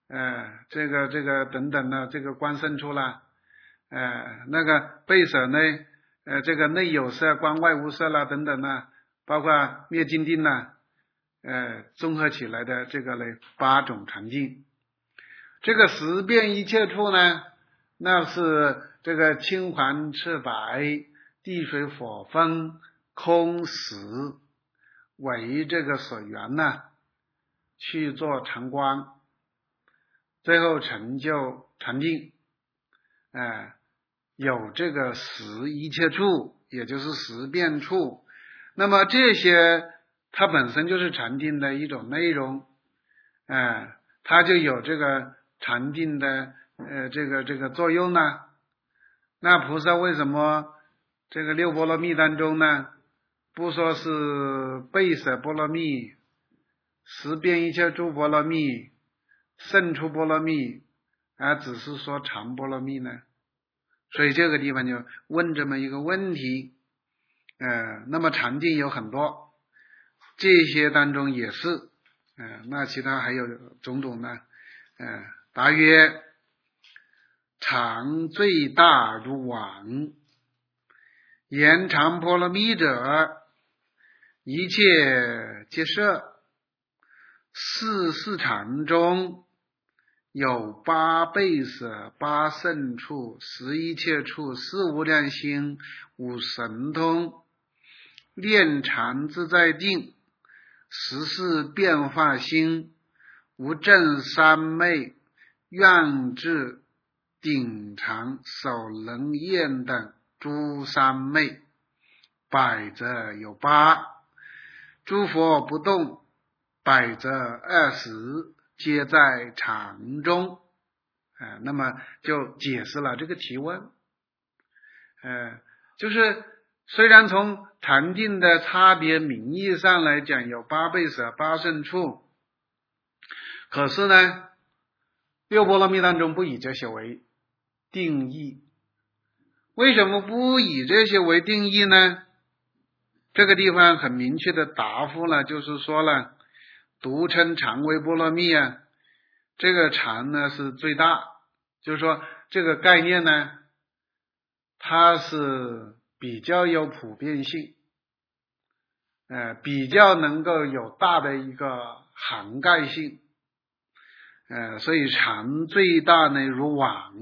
呃，这个这个等等的这个观胜处啦，呃，那个背舍呢，呃，这个内有色、观外无色啦等等呢，包括灭尽定啦，呃，综合起来的这个呢八种禅定。这个十遍一切处呢，那是这个青黄赤白、地水火风、空实为这个所缘呢，去做禅观，最后成就禅定。呃，有这个十一切处，也就是十遍处。那么这些它本身就是禅定的一种内容，呃，它就有这个禅定的呃这个这个作用呢。那菩萨为什么这个六波罗蜜当中呢，不说是背舍波罗蜜、十遍一切处波罗蜜、胜处波罗蜜，而只是说禅波罗蜜呢？所以这个地方就问这么一个问题。呃，那么禅定有很多，这些当中也是，呃，那其他还有种种呢。呃，答曰：常最大如网，言常波罗蜜者，一切皆摄。四事常中，有八背舍、八胜处、十一切处、四无量心、五神通、炼禅自在定、十四变化心、无正三昧、愿智顶常、首能厌等诸三昧，百则有八。诸佛不动，百则二十，皆在常中。呃、那么就解释了这个提问。呃，就是虽然从禅定的差别名义上来讲有八背舍、八胜处，可是呢六波罗蜜当中不以这些为定义。为什么不以这些为定义呢？这个地方很明确的答复了，就是说了，独称常为波罗蜜啊，这个常呢是最大，就是说这个概念呢，它是比较有普遍性，呃，比较能够有大的一个涵盖性，呃，所以常最大呢如网。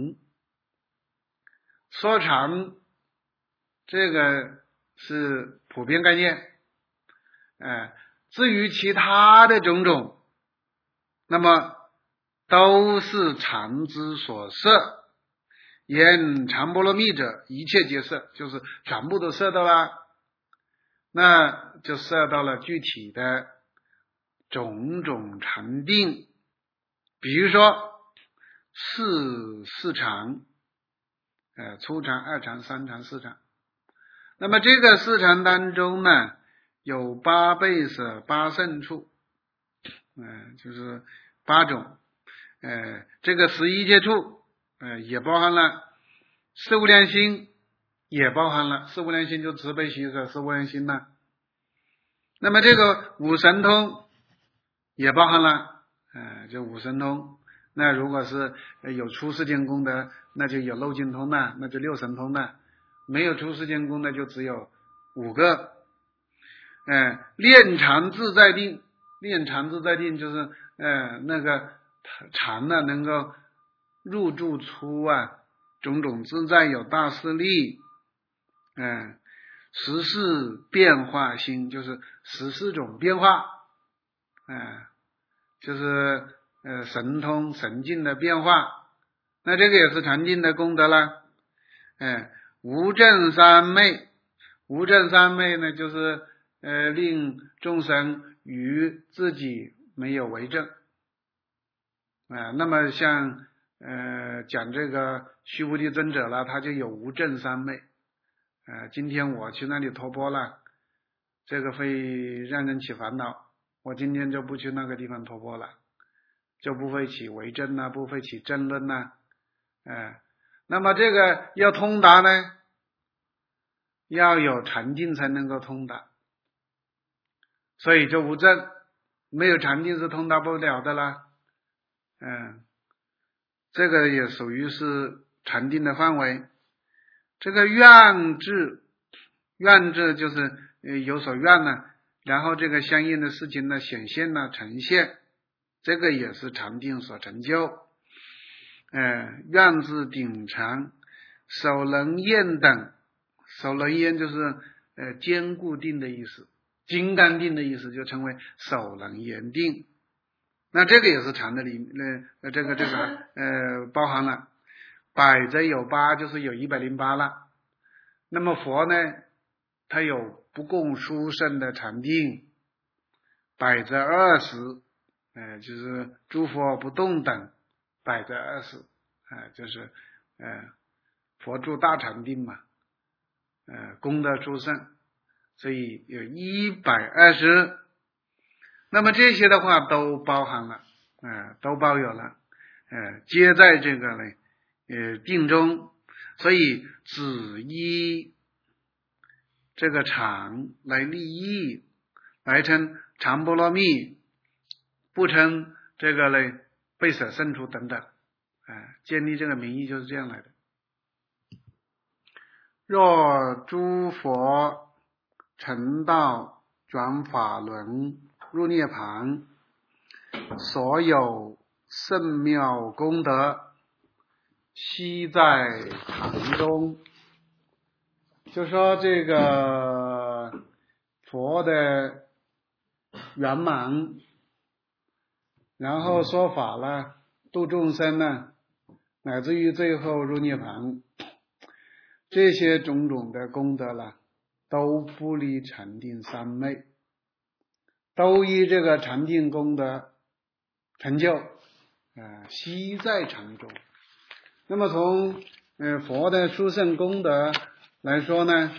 说常这个是普遍概念，呃，至于其他的种种，那么都是常之所摄。言常波罗蜜者，一切皆摄，就是全部都摄到了，那就摄到了具体的种种禅定。比如说四四常，呃，初禅、二禅、三禅、四禅。那么这个四禅当中呢，有八背舍、八胜处，呃，就是八种。呃，这个十一切处，呃，也包含了四无量心，也包含了四无量心，就慈悲喜舍四无量心呢。那么这个五神通也包含了，呃，就五神通。那如果是有出世间功德，那就有漏尽通呢，那就六神通呢。没有出世间功德，就只有五个。呃，炼禅自在定，炼禅自在定就是呃那个禅呢能够入住出啊，种种自在，有大势力。嗯、呃，十四变化心就是十四种变化，嗯、呃，就是呃神通神境的变化。那这个也是禅定的功德啦。嗯、呃，无正三昧，无正三昧呢，就是呃令众生与自己没有为正。啊、呃，那么像呃讲这个须菩提尊者了，他就有无正三昧。呃，今天我去那里托钵了，这个会让人起烦恼，我今天就不去那个地方托钵了，就不会起为正呐、啊，不会起争论呐、啊。呃，那么这个要通达呢，要有禅定才能够通达，所以就无正，没有禅定是通达不了的啦。嗯、呃， 这个也属于是禅定的范围。这个愿字，愿字就是呃有所愿呢，然后这个相应的事情呢显现呢呈现，这个也是禅定所成就。呃，愿字顶禅，守能厌等，守能厌就是呃坚固定的意思，金刚定的意思就称为守能厌定。那这个也是禅的里呃这个这个呃包含了百则有八，就是有一百零八了。那么佛呢，他有不共殊胜的禅定，百则二十，呃就是诸佛不动等，百则二十，呃就是呃佛住大禅定嘛，呃功德殊胜，所以有一百二十。那么这些的话都包含了，呃都包有了，呃皆在这个呢呃定中，所以只依这个常来立意，来称常波罗蜜，不称这个呢被舍胜处等等，呃建立这个名义就是这样来的。若诸佛成道转法轮入涅槃，所有圣妙功德悉在常中。就说这个佛的圆满，然后说法了，度众生呢，乃至于最后入涅槃，这些种种的功德了，都不离禅定三昧，都以这个禅定功德成就，呃，悉在常中。那么从呃佛的殊胜功德来说呢，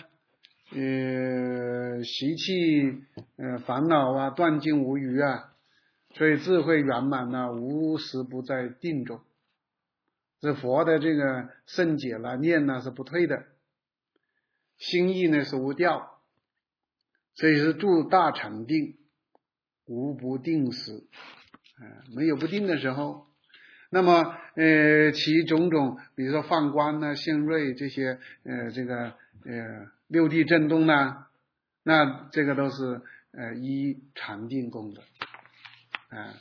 呃，习气呃烦恼啊断尽无余啊，所以智慧圆满呢，无时不在定中。这佛的这个圣解了念呢是不退的，心意呢是无掉，所以是住大禅定，无不定时，呃，没有不定的时候。那么呃其种种比如说放光呢现瑞这些呃这个呃六地震动呢，那这个都是呃依禅定功德。呃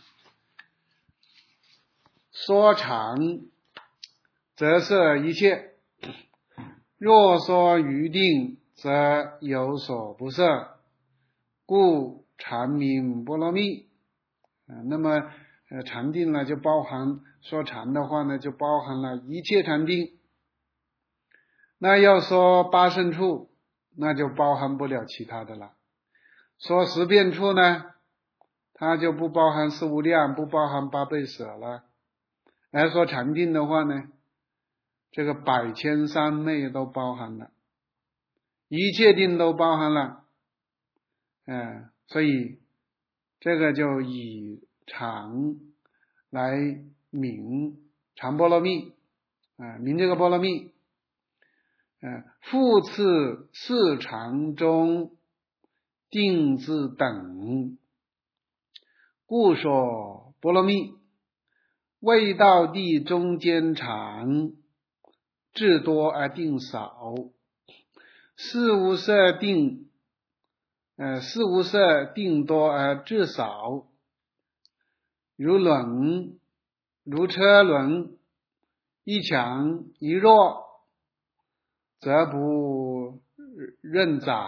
说常则摄一切，若说余定则有所不摄，故禅名波罗蜜。呃那么呃禅定呢就包含，说禅的话呢就包含了一切禅定。那要说八圣处，那就包含不了其他的了。说十遍处呢，它就不包含四无量，不包含八倍舍了。来说禅定的话呢，这个百千三昧都包含了，一切定都包含了，呃、所以这个就以常来名常波罗蜜，呃、名这个波罗蜜，呃、复次四常中定字等，故说波罗蜜。未到地中间常，智多而定少，事无色定，呃，事无色定多而智少，如轮，如车轮，一强一弱，则不任载，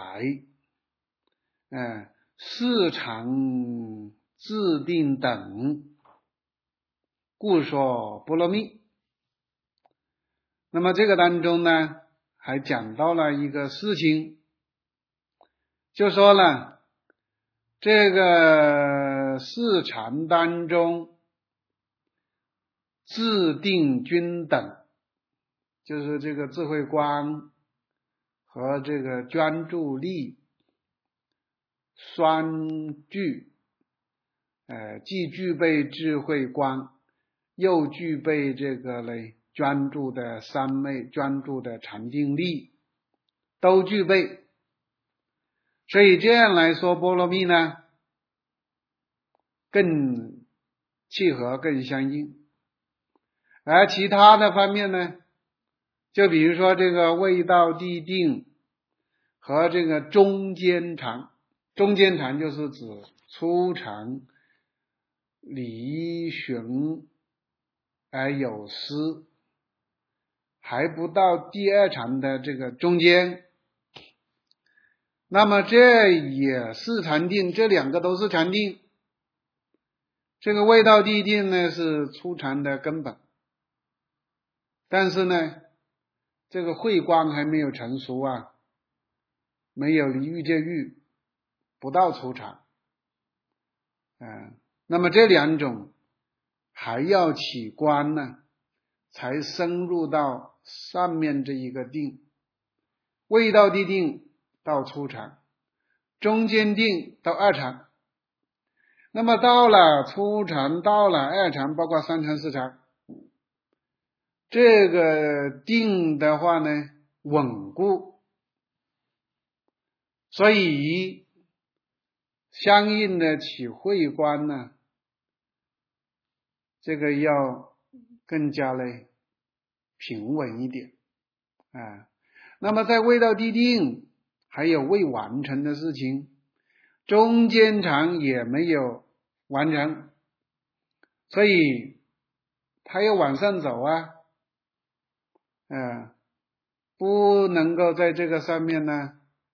呃，四常自定等，故说波罗蜜。那么这个当中呢，还讲到了一个事情，就说了这个四常当中自定均等，就是这个智慧光和这个专注力双具，呃，既具备智慧光，又具备这个嘞专注的三昧，专注的禅定力，都具备。所以这样来说波罗蜜呢，更契合，更相应。 而其他的方面呢，就比如说这个位道地定和这个中间禅，中间禅就是指初禅离寻而有思，还不到第二禅的这个中间，那么这也是禅定，这两个都是禅定。这个位道地定呢是初禅的根本，但是呢这个慧光还没有成熟啊，没有离欲界欲，不到初禅。嗯，那么这两种还要起观呢，才深入到上面这一个定。位道地定到初禅，中间定到二禅。那么到了初禅，到了二禅，包括三禅四禅，这个定的话呢稳固，所以相应的起慧观呢，这个要更加嘞平稳一点啊。那么在位道地定还有未完成的事情，中间禅也没有完成，所以他要往上走啊，呃，不能够在这个上面呢，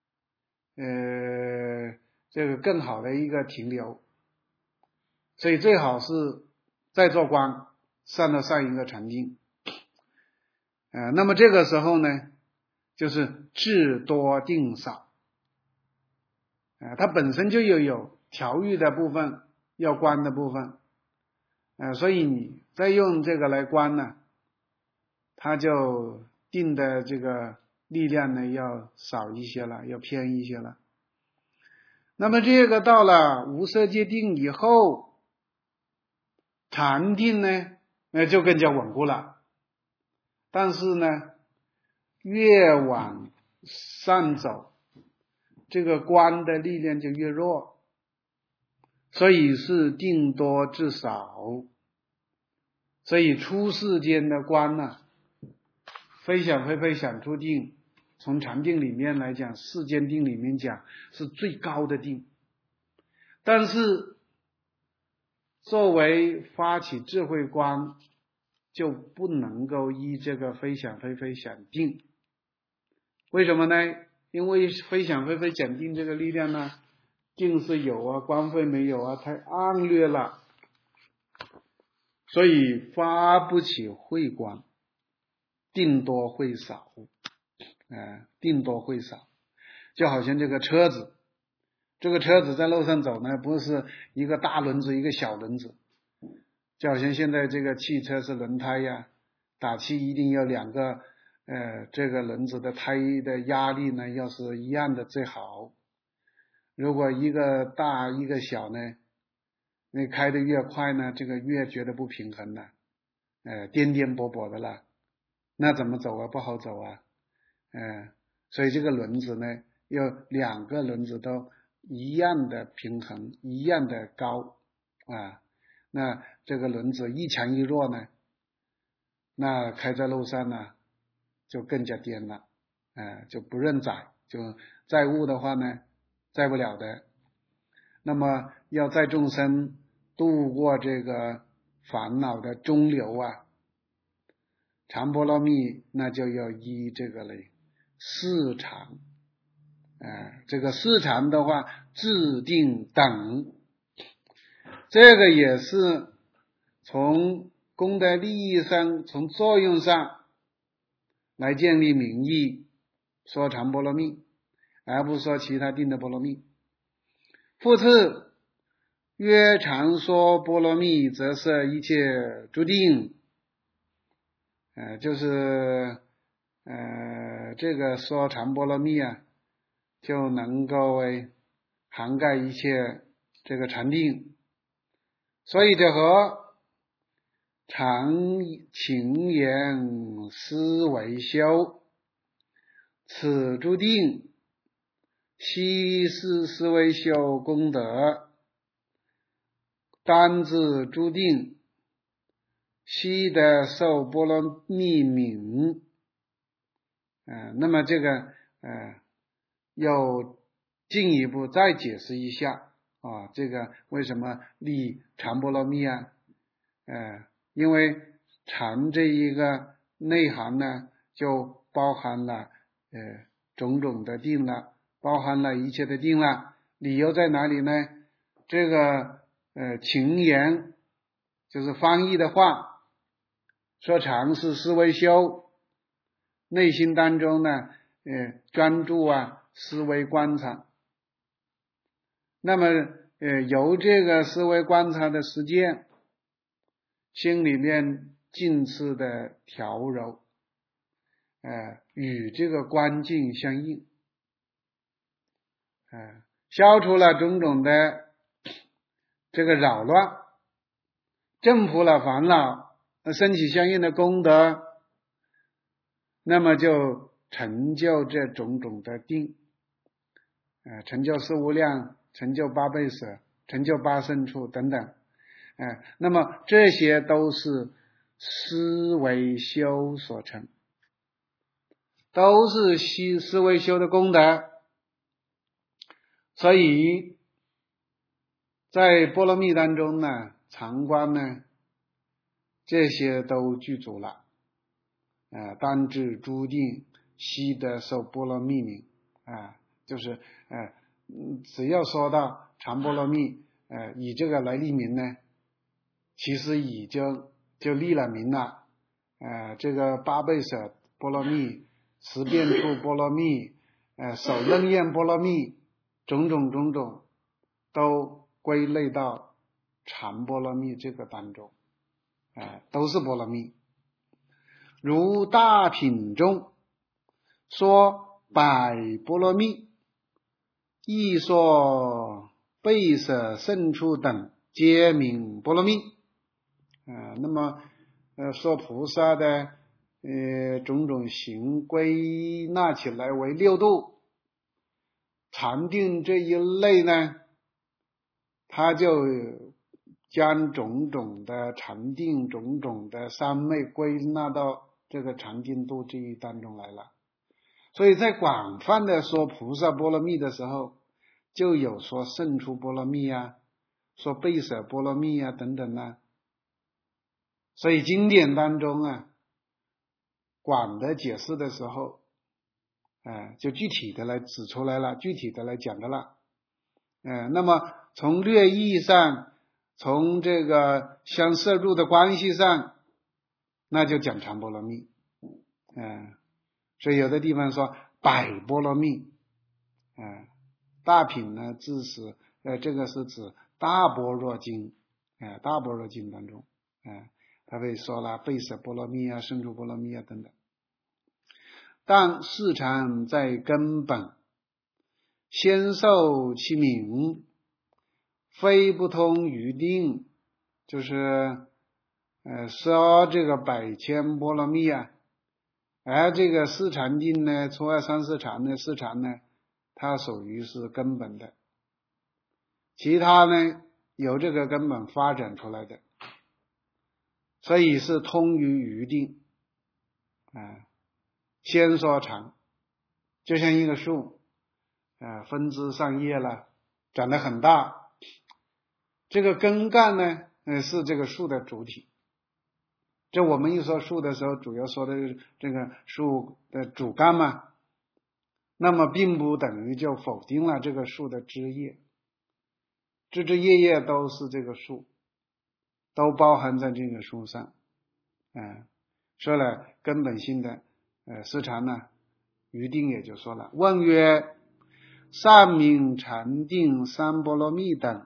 呃，这个更好的一个停留，所以最好是再做光上到上一个禅定，呃，那么这个时候呢，就是智多定少，呃，它本身就有有调御的部分，要观的部分，呃，所以你再用这个来观呢，它就定的这个力量呢要少一些了，要偏一些了。那么这个到了无色界定以后，禅定呢那就更加稳固了，但是呢越往上走，这个观的力量就越弱，所以是定多至少。所以出世间的观呢，非想非非想出定，从禅定里面来讲，世间定里面讲是最高的定，但是作为发起智慧观，就不能够依这个非想非非想定。为什么呢？因为非想非非想定这个力量呢，定是有啊，观会没有啊，太暗略了，所以发不起慧观，定多会少，呃，定多会少，就好像这个车子，这个车子在路上走呢，不是一个大轮子一个小轮子，就好像现在这个汽车是轮胎呀，打气一定要两个呃这个轮子的胎的压力呢要是一样的最好，如果一个大一个小呢，那开得越快呢，这个越觉得不平衡了，呃颠颠簸簸的了，那怎么走啊？不好走啊，呃所以这个轮子呢要两个轮子都一样的平衡，一样的高啊，那这个轮子一强一弱呢，那开在路上呢就更加颠了，呃就不认载，就载物的话呢载不了的。那么要载众生度过这个烦恼的中流啊，禅波罗蜜那就要依这个嘞四禅，呃这个四禅的话自定等，这个也是从功德利益上，从作用上来建立名义，说禅波罗蜜，而不是说其他定的波罗蜜。复次，曰常说波罗蜜，则摄一切诸定，呃，就是呃，这个说禅波罗蜜啊，就能够涵盖一切这个禅定，所以这和常勤言思维修，此诸定悉是思维修功德，单自诸定悉得受波罗蜜名。呃，那么这个呃，又进一步再解释一下啊，这个为什么立禅波罗蜜啊？呃，因为禅这一个内涵呢，就包含了呃种种的定了，包含了一切的定了。理由在哪里呢？这个呃情言就是翻译的话，说禅是思维修，内心当中呢，呃专注啊，思维观察。那么呃由这个思维观察的实践，心里面境次的调柔，呃与这个观境相应，呃消除了种种的这个扰乱，正除了烦恼，升起相应的功德，那么就成就这种种的定，呃成就四无量，成就八倍舍，成就八胜处等等。呃那么这些都是思维修所成，都是思思维修的功德。所以在波罗蜜当中呢，常观呢，这些都具足了。呃当知诸定悉得受波罗蜜名啊、呃，就是呃只要说到禅波罗蜜，呃以这个来立名呢，其实已经就立了名了。呃这个八倍舍波罗蜜、十遍处波罗蜜、呃首楞严波罗蜜，种种种种都归类到禅波罗蜜这个当中，呃都是波罗蜜。如大品中说百波罗蜜，亦说倍舍胜处等，皆名波罗蜜。呃那么呃说菩萨的呃种种行归纳起来为六度，禅定这一类呢，他就将种种的禅定、种种的三昧归纳到这个禅定度这一当中来了。所以在广泛的说菩萨波罗蜜的时候，就有说胜处波罗蜜啊，说倍舍波罗蜜啊等等啊。所以经典当中啊，广的解释的时候，呃，就具体的来指出来了，具体的来讲的了。呃，那么从略义上，从这个相摄入的关系上，那就讲禅波罗蜜。呃，所以有的地方说百波罗蜜，呃，大品呢自是呃这个是指大般若经，呃大般若经当中，呃他会说了倍舍波罗蜜啊、胜处波罗蜜啊等等。但事禅在根本，先受其名，非不通于定，就是呃说这个百千波罗蜜啊，而这个四禅定呢，初二三四禅呢，四禅呢，它属于是根本的，其他呢由这个根本发展出来的，所以是通于余定啊、呃。先说禅，就像一个树啊、呃，分枝上叶了，长得很大，这个根干呢，呃是这个树的主体。这我们一说树的时候，主要说的是这个树的主干嘛，那么并不等于就否定了这个树的枝叶，枝枝叶叶都是这个树，都包含在这个树上。嗯，说了根本性的呃四禅呢，余定也就说了，问曰：善名禅定三波罗蜜等，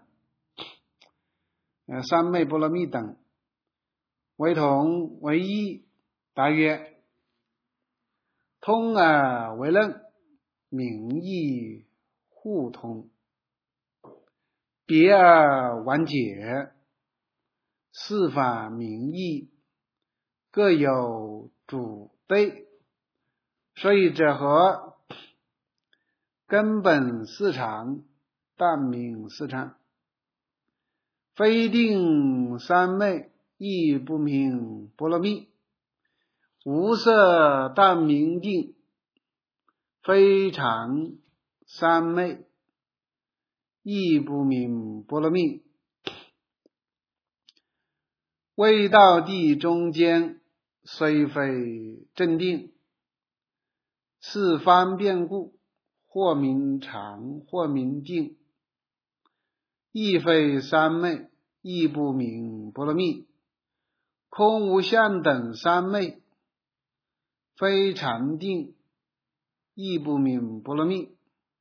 呃三昧波罗蜜等，为同为异？答曰：通而为任，名义互通；别而完解，四法名义，各有主对。所以者何？根本四禅，但名四禅，非定三昧， 亦不明波罗蜜。无色但明定，非常三昧，亦不明波罗蜜。未到地中间，虽非正定，是方便故，或名常，或名定，亦非三昧，亦不明波罗蜜。空无相等三昧，非常定，亦不明波罗蜜。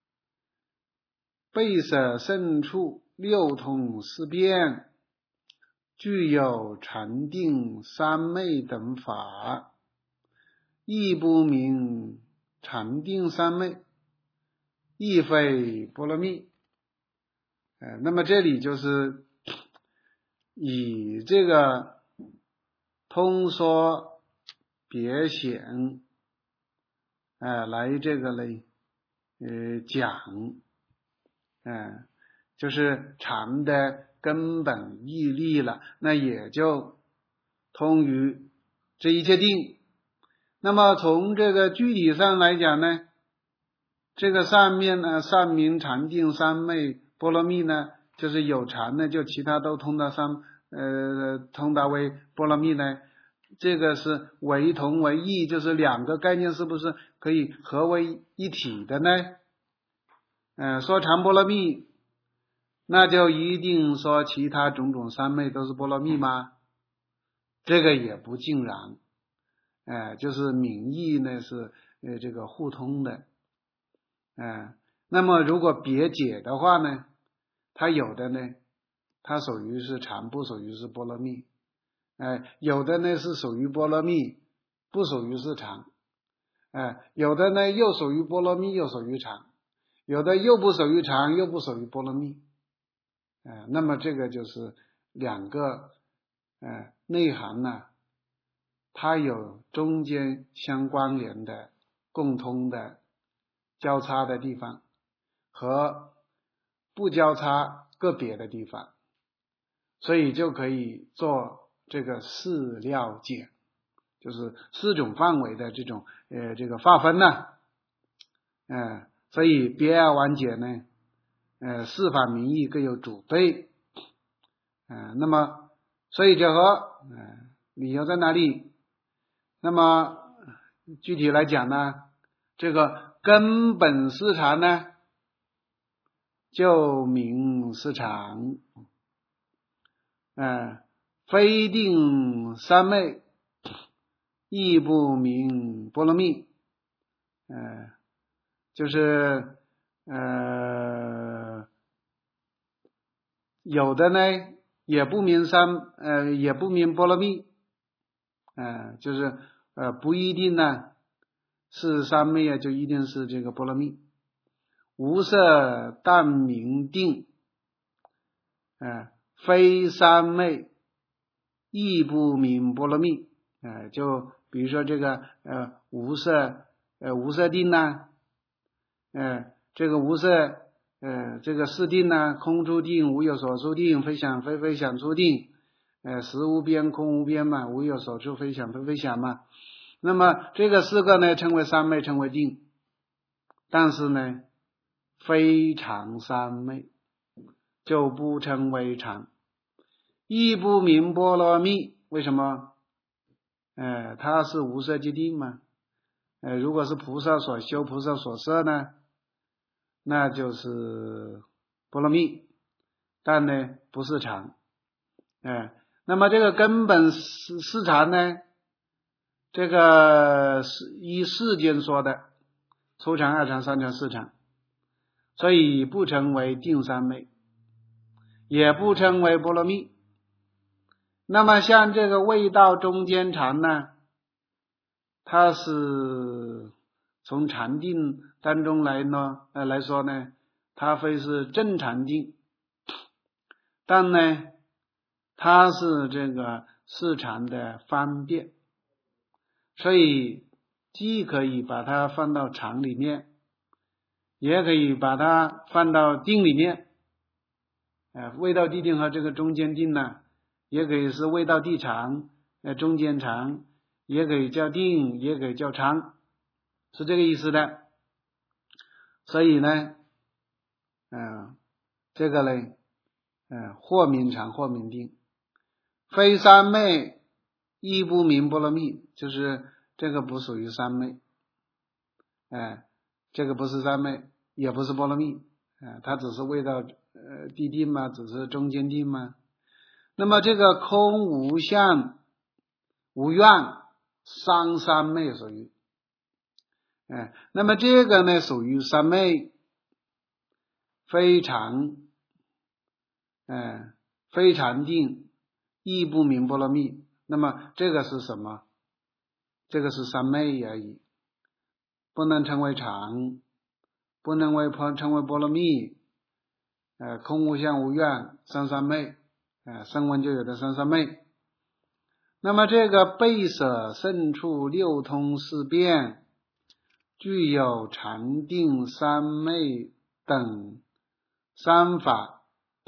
备舍胜处，六通四边，具有禅定三昧等法，亦不明禅定三昧，亦非波罗蜜。呃，那么这里就是以这个通说别显呃来这个来呃讲，呃就是禅的根本义力了，那也就通于这一切定。那么从这个具体上来讲呢，这个上面呢，上明禅定三昧波罗蜜呢，就是有禅呢，就其他都通达三呃通达为波罗蜜呢，这个是为同为异，就是两个概念是不是可以合为一体的呢？呃说禅波罗蜜，那就一定说其他种种三昧都是波罗蜜吗？这个也不尽然，呃就是名义呢是呃这个互通的。呃那么如果别解的话呢，它有的呢它属于是禅，不属于是波罗蜜。呃有的呢是属于波罗蜜，不属于是禅。呃有的呢又属于波罗蜜，又属于禅。有的又不属于禅，又不属于波罗蜜。呃那么这个就是两个呃内涵呢，它有中间相关联的共通的交叉的地方和不交叉个别的地方，所以就可以做这个四料解，就是四种范围的这种呃这个划分呢。呃所以别而完解呢，呃四法名义各有主对。呃那么所以就和呃理由在哪里？那么具体来讲呢，这个根本四禅呢就名四禅，呃非定三昧，亦不名波罗蜜。呃就是呃有的呢也不明三呃也不明波罗蜜，呃就是呃不一定呢是三昧啊，就一定是这个波罗蜜。无色但明定，呃非三昧，亦不明波罗蜜。呃就比如说这个呃无色呃无色定呢，呃这个无色呃这个四定呢，空处定、无有所处定、非想非非想处定，呃实无边、空无边嘛，无有所处、非想非非想嘛。那么这个四个呢称为三昧，称为定，但是呢非常三昧，就不称为常，亦不明波罗蜜。为什么？呃它是无色即定嘛。呃如果是菩萨所修、菩萨所摄呢，那就是波罗蜜，但呢不是常。呃那么这个根本是是常呢，这个是依世间说的初禅、二禅、三禅、四禅，所以不称为定三昧，也不称为波罗蜜。那么像这个未到中间禅呢，它是从禅定当中来呢呃来说呢，它非是正禅定，但呢它是这个四禅的方便，所以既可以把它放到禅里面，也可以把它放到定里面。呃未到地定和这个中间定呢， 也可以是未到地常，呃中间常，也可以叫定，也可以叫常，是这个意思的。所以呢，嗯、呃，这个呢，嗯、呃，或名常，或名定，非三昧亦不明波罗蜜，就是这个不属于三昧，哎、呃，这个不是三昧，也不是波罗蜜，呃，它只是未到呃地定嘛，只是中间定嘛。那么这个空无相无愿三三昧属于，哎，那么这个呢属于三昧，非常，哎，非常定，亦不明波罗蜜。那么这个是什么？这个是三昧而已，不能称为常，不能为称为波罗蜜。呃，空无相无愿三三昧，呃，声闻就有的三三昧。那么这个背舍胜处六通四变，具有禅定三昧等三法，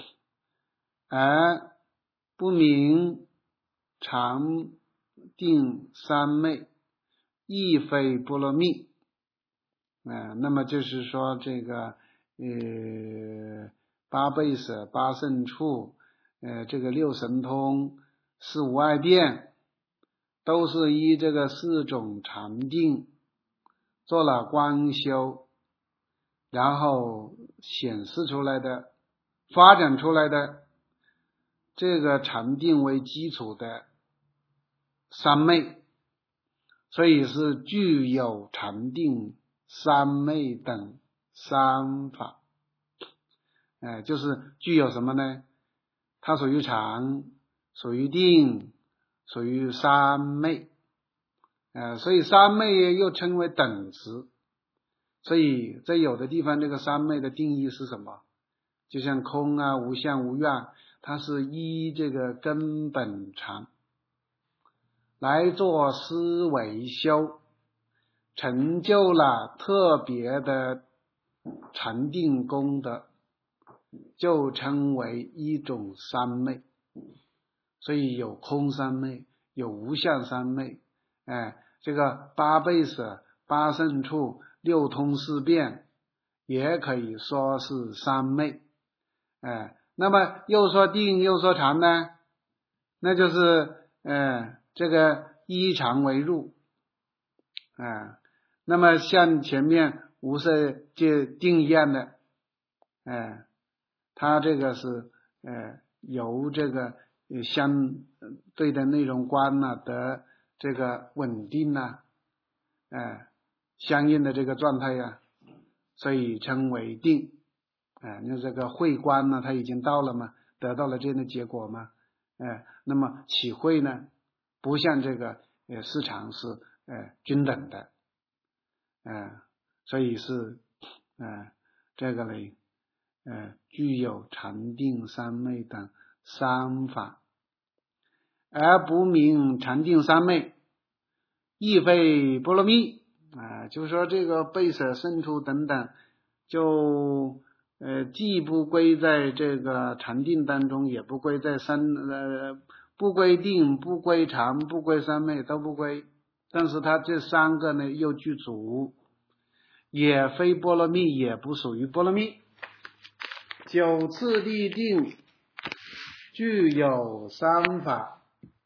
而不明禅定三昧，亦非波罗蜜。呃，那么就是说这个呃八背舍、八胜处、呃这个六神通、四无碍变，都是依这个四种禅定做了观修，然后显示出来的、发展出来的这个禅定为基础的三昧，所以是具有禅定三昧等三法。呃，就是具有什么呢？它属于常，属于定，属于三昧，呃，所以三昧又称为等持。所以在有的地方，这个三昧的定义是什么？就像空啊、无相、无愿，它是依这个根本常来做思维修，成就了特别的禅定功德，就称为一种三昧。所以有空三昧，有无相三昧，哎，这个八背舍、八胜处、六通四变，也可以说是三昧。哎，那么又说定又说常呢，那就是呃这个依常为入，哎，那么像前面无色界定一样的，哎，它这个是呃由这个相对的内容观呢、啊、得这个稳定啊，哎，相应的这个状态呀、啊，所以称为定。哎，那这个慧观呢，它已经到了嘛，得到了这样的结果嘛，哎，那么起慧呢，不像这个呃市场是呃均等的，呃，所以是呃这个呢，呃具有禅定三昧等三法，而不明禅定三昧，亦非波罗蜜啊、呃，就是说这个背舍胜处等等，就呃既不归在这个禅定当中，也不归在三呃不归定，不归常，不归三昧，都不归。但是它这三个呢又具足，也非波罗蜜，也不属于波罗蜜。九次第定具有三法，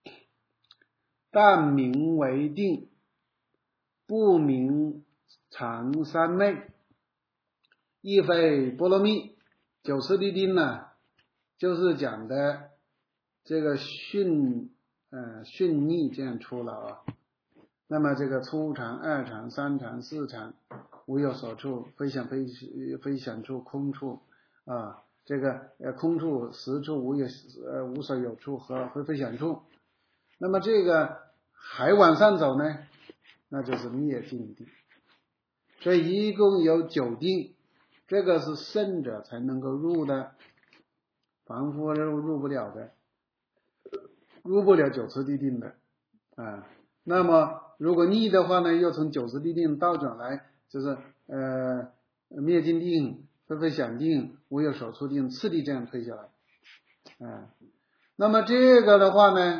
但名为定，不名常三昧，亦非波罗蜜。九次第定呢，就是讲的这个训呃训逆这样出了啊。那么这个初禅、二禅、三禅、四禅，无有所处，非想非非想处，空处啊，这个呃空处、实处、无有呃无所有处和非非想处。那么这个还往上走呢，那就是灭尽定。所以一共有九定，这个是圣者才能够入的，凡夫入入不了的，入不了九次第定的啊。那么如果逆的话呢，又从九次第定倒转来，就是呃灭尽定、非非想定、无有所处定，次第这样推下来，啊、呃， 那么这个的话呢，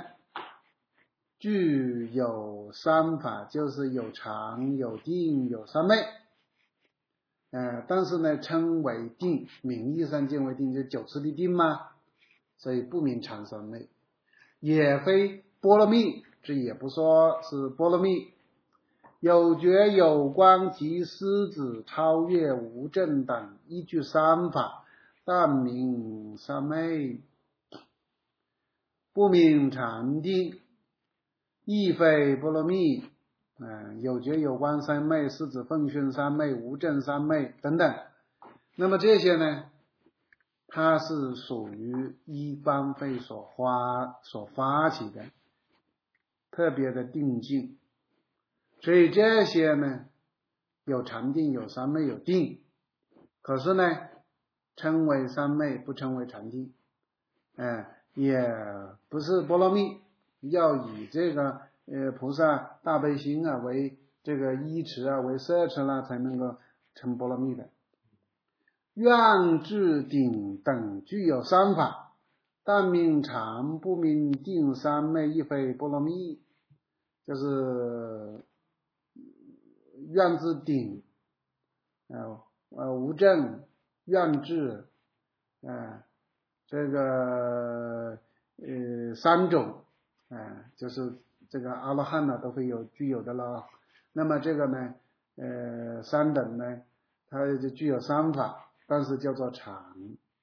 具有三法，就是有常、有定、有三昧。呃，但是呢，称为定，名义上称为定，就九次的定嘛，所以不名常三昧，也非波罗蜜，这也不说是波罗蜜。有觉有光及狮子超越无证等，依据三法，但名三昧，不名常定，亦非波罗蜜。呃、有觉有光三昧、狮子奉熏三昧、无证三昧等等。那么这些呢，它是属于一般会所发所发起的特别的定境，所以这些呢，有常定、有三昧、有定，可是呢，称为三昧，不称为常定，呃、也不是波罗蜜，要以这个呃菩萨大悲心啊为这个依持啊，为摄持啦，才能够成波罗蜜的。愿智顶等具有三法，但名常不名定三昧，亦非波罗蜜。就是愿智顶、呃呃无证、愿智，呃这个呃三种，呃就是这个阿罗汉呢都会有具有的了。那么这个呢，呃三等呢，它就具有三法。但是叫做常，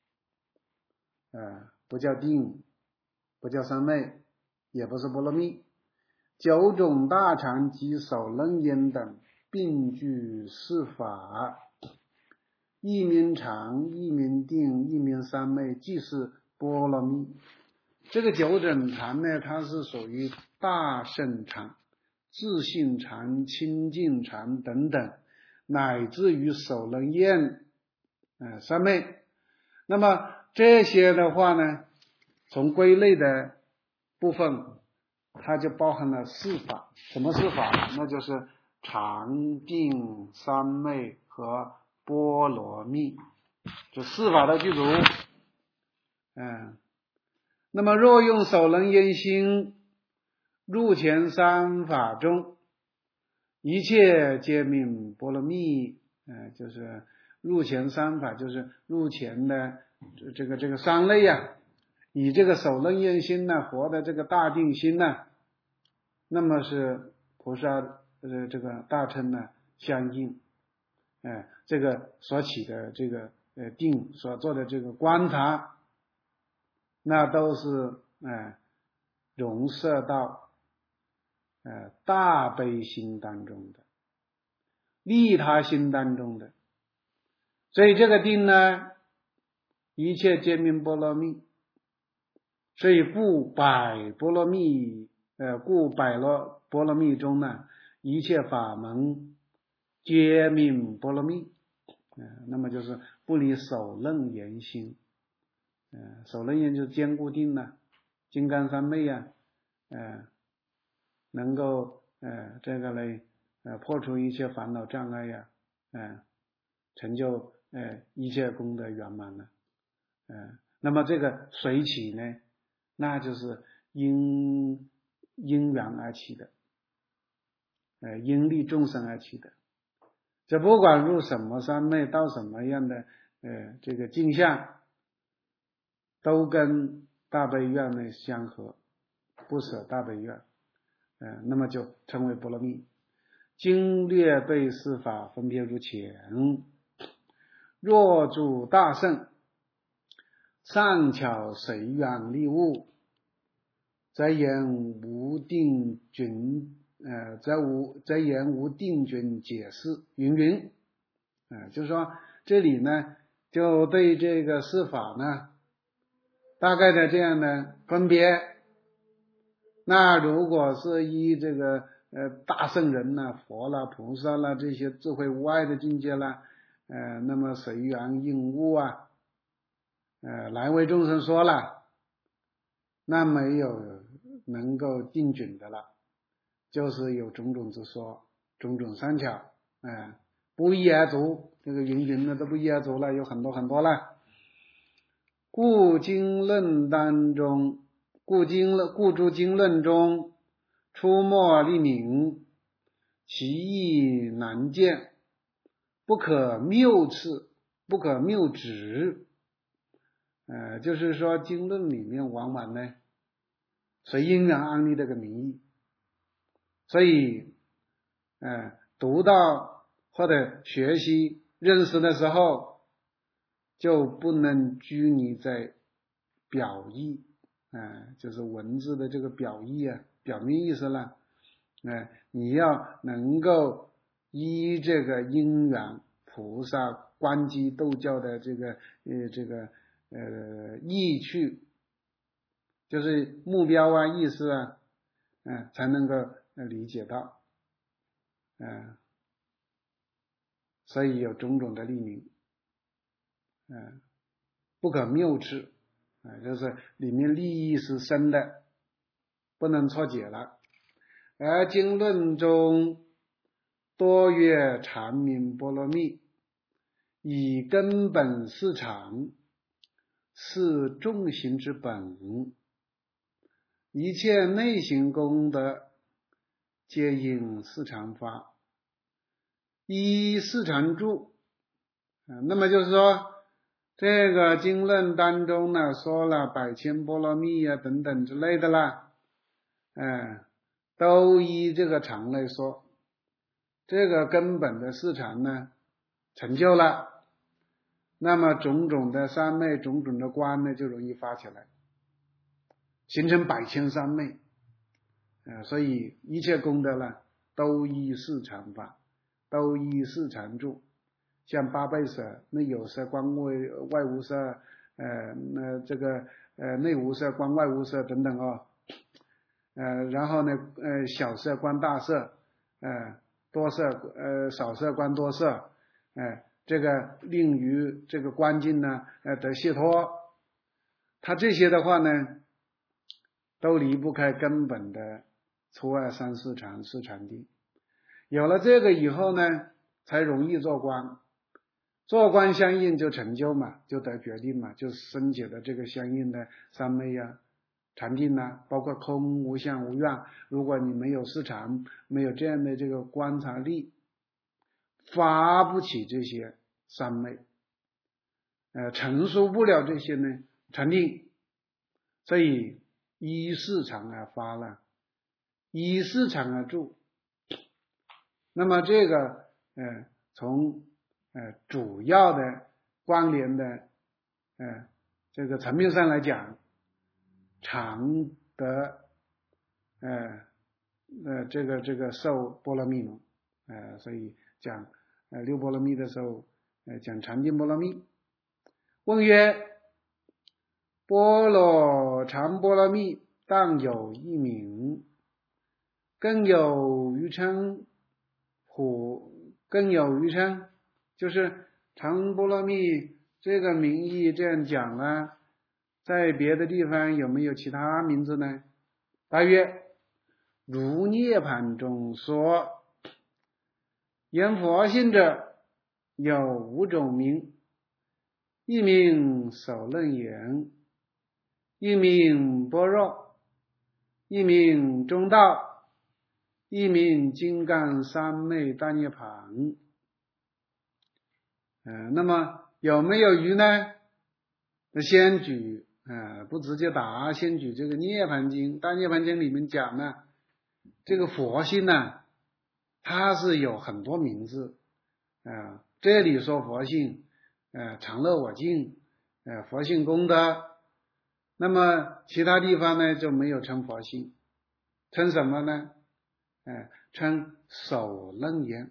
呃，不叫定，不叫三昧，也不是波罗蜜。九种大常及首楞严等并具四法，一名常，一名定，一名三昧，即是波罗蜜。这个九种常呢，它是属于大圣常、自性常、清净常等等，乃至于首楞严呃，三昧。那么这些的话呢，从归类的部分，它就包含了四法。什么四法？那就是常、定、三昧和波罗蜜，这四法的具足。嗯，那么若用首楞严心入前三法中，一切皆名波罗蜜。呃，就是入前三法，就是入前的这个这个三类呀、啊，以这个首楞严心呢，佛的这个大定心呢，那么是菩萨呃这个大乘呢相应，呃，这个所起的这个呃定所做的这个观察，那都是呃融摄到呃大悲心当中的，利他心当中的。所以这个定呢，一切皆名波罗蜜。所以故百波罗蜜，呃，故百罗波罗蜜中呢，一切法门皆名波罗蜜。呃，那么就是不离首楞严心。呃，首楞严就是坚固定呢，金刚三昧呀、啊，呃，能够呃这个呢，呃破除一切烦恼障碍呀、啊，呃，成就呃一切功德圆满了。呃，那么这个随起呢，那就是因因缘而起的，呃，因利众生而起的。这不管入什么三昧，到什么样的呃这个境相，都跟大悲愿呢相合，不舍大悲愿，呃，那么就称为波罗蜜。经略对四法分别如前。若主大圣善巧随缘利物，则言无定均，呃，则无则言无定均解释云云，呃，就是说这里呢，就对这个四法呢，大概的这样的分别。那如果是依这个呃大圣人呢、佛啦、菩萨啦这些智慧无碍的境界啦，呃，那么随缘应物啊，呃，来为众生说了，那没有能够定准的了，就是有种种之说，种种善巧，呃，不一而足，这个云云的都不一而足了，有很多很多了。故经论当中故经故诸经论中出没立名，其义难见，不可谬次，不可谬直。呃，就是说经论里面往往呢随因缘安立这个名义，所以呃读到或者学习认识的时候，就不能拘泥在表意，呃，就是文字的这个表意啊，表面意思了。呃，你要能够依这个因缘菩萨观机斗教的这个呃这个呃意趣，就是目标啊意思啊，嗯、呃，才能够理解到，嗯、呃，所以有种种的立名，嗯、呃，不可谬斥，啊、呃，就是里面立意是深的，不能错解了。而经论中多曰阐明波罗蜜，以根本市场，是众行之本，一切内行功德皆因市场发，依市场住。那么就是说这个经论当中呢说了百千波罗蜜啊等等之类的啦，嗯，都依这个常来说，这个根本的市场呢成就了，那么种种的三昧种种的观呢就容易发起来，形成百千三昧，呃、所以一切功德呢都依市场法，都依市场住。像八倍舍、内有色、观外外无色，呃，那这个呃内无色、观外无色等等哦，呃，然后呢，呃小色观大色，呃多色呃少色观多色，呃这个令于这个观境呢，呃得解脱，它这些的话呢，都离不开根本的初二三四禅四禅定。有了这个以后呢，才容易做观。做观相应就成就嘛，就得决定嘛，就升起的这个相应的三昧啊、禅定啊，包括空无相无愿。如果你没有市场，没有这样的这个观察力，发不起这些三昧，呃，成熟不了这些呢禅定。所以依市场而发了，依市场而住。那么这个呃从呃，主要的关联的，呃，这个层面上来讲，常得，呃，呃，这个这个受波罗蜜嘛，呃，所以讲呃六波罗蜜的时候，呃，讲禅定波罗蜜。问曰：波罗禅波罗蜜，当有一名，更有余称，普更有余称。就是禅波罗蜜这个名义这样讲啊，在别的地方有没有其他名字呢？大约如涅盘中说，言佛性者有五种名：一名首楞严，一名般若，一名中道，一名金刚三昧大涅盘。呃，那么有没有余呢？先举呃，不直接答，先举这个涅盘经。大涅盘经里面讲呢，这个佛性呢，它是有很多名字啊、呃。这里说佛性，呃，常乐我净，呃，佛性功德。那么其他地方呢就没有称佛性，称什么呢？呃，称首楞严。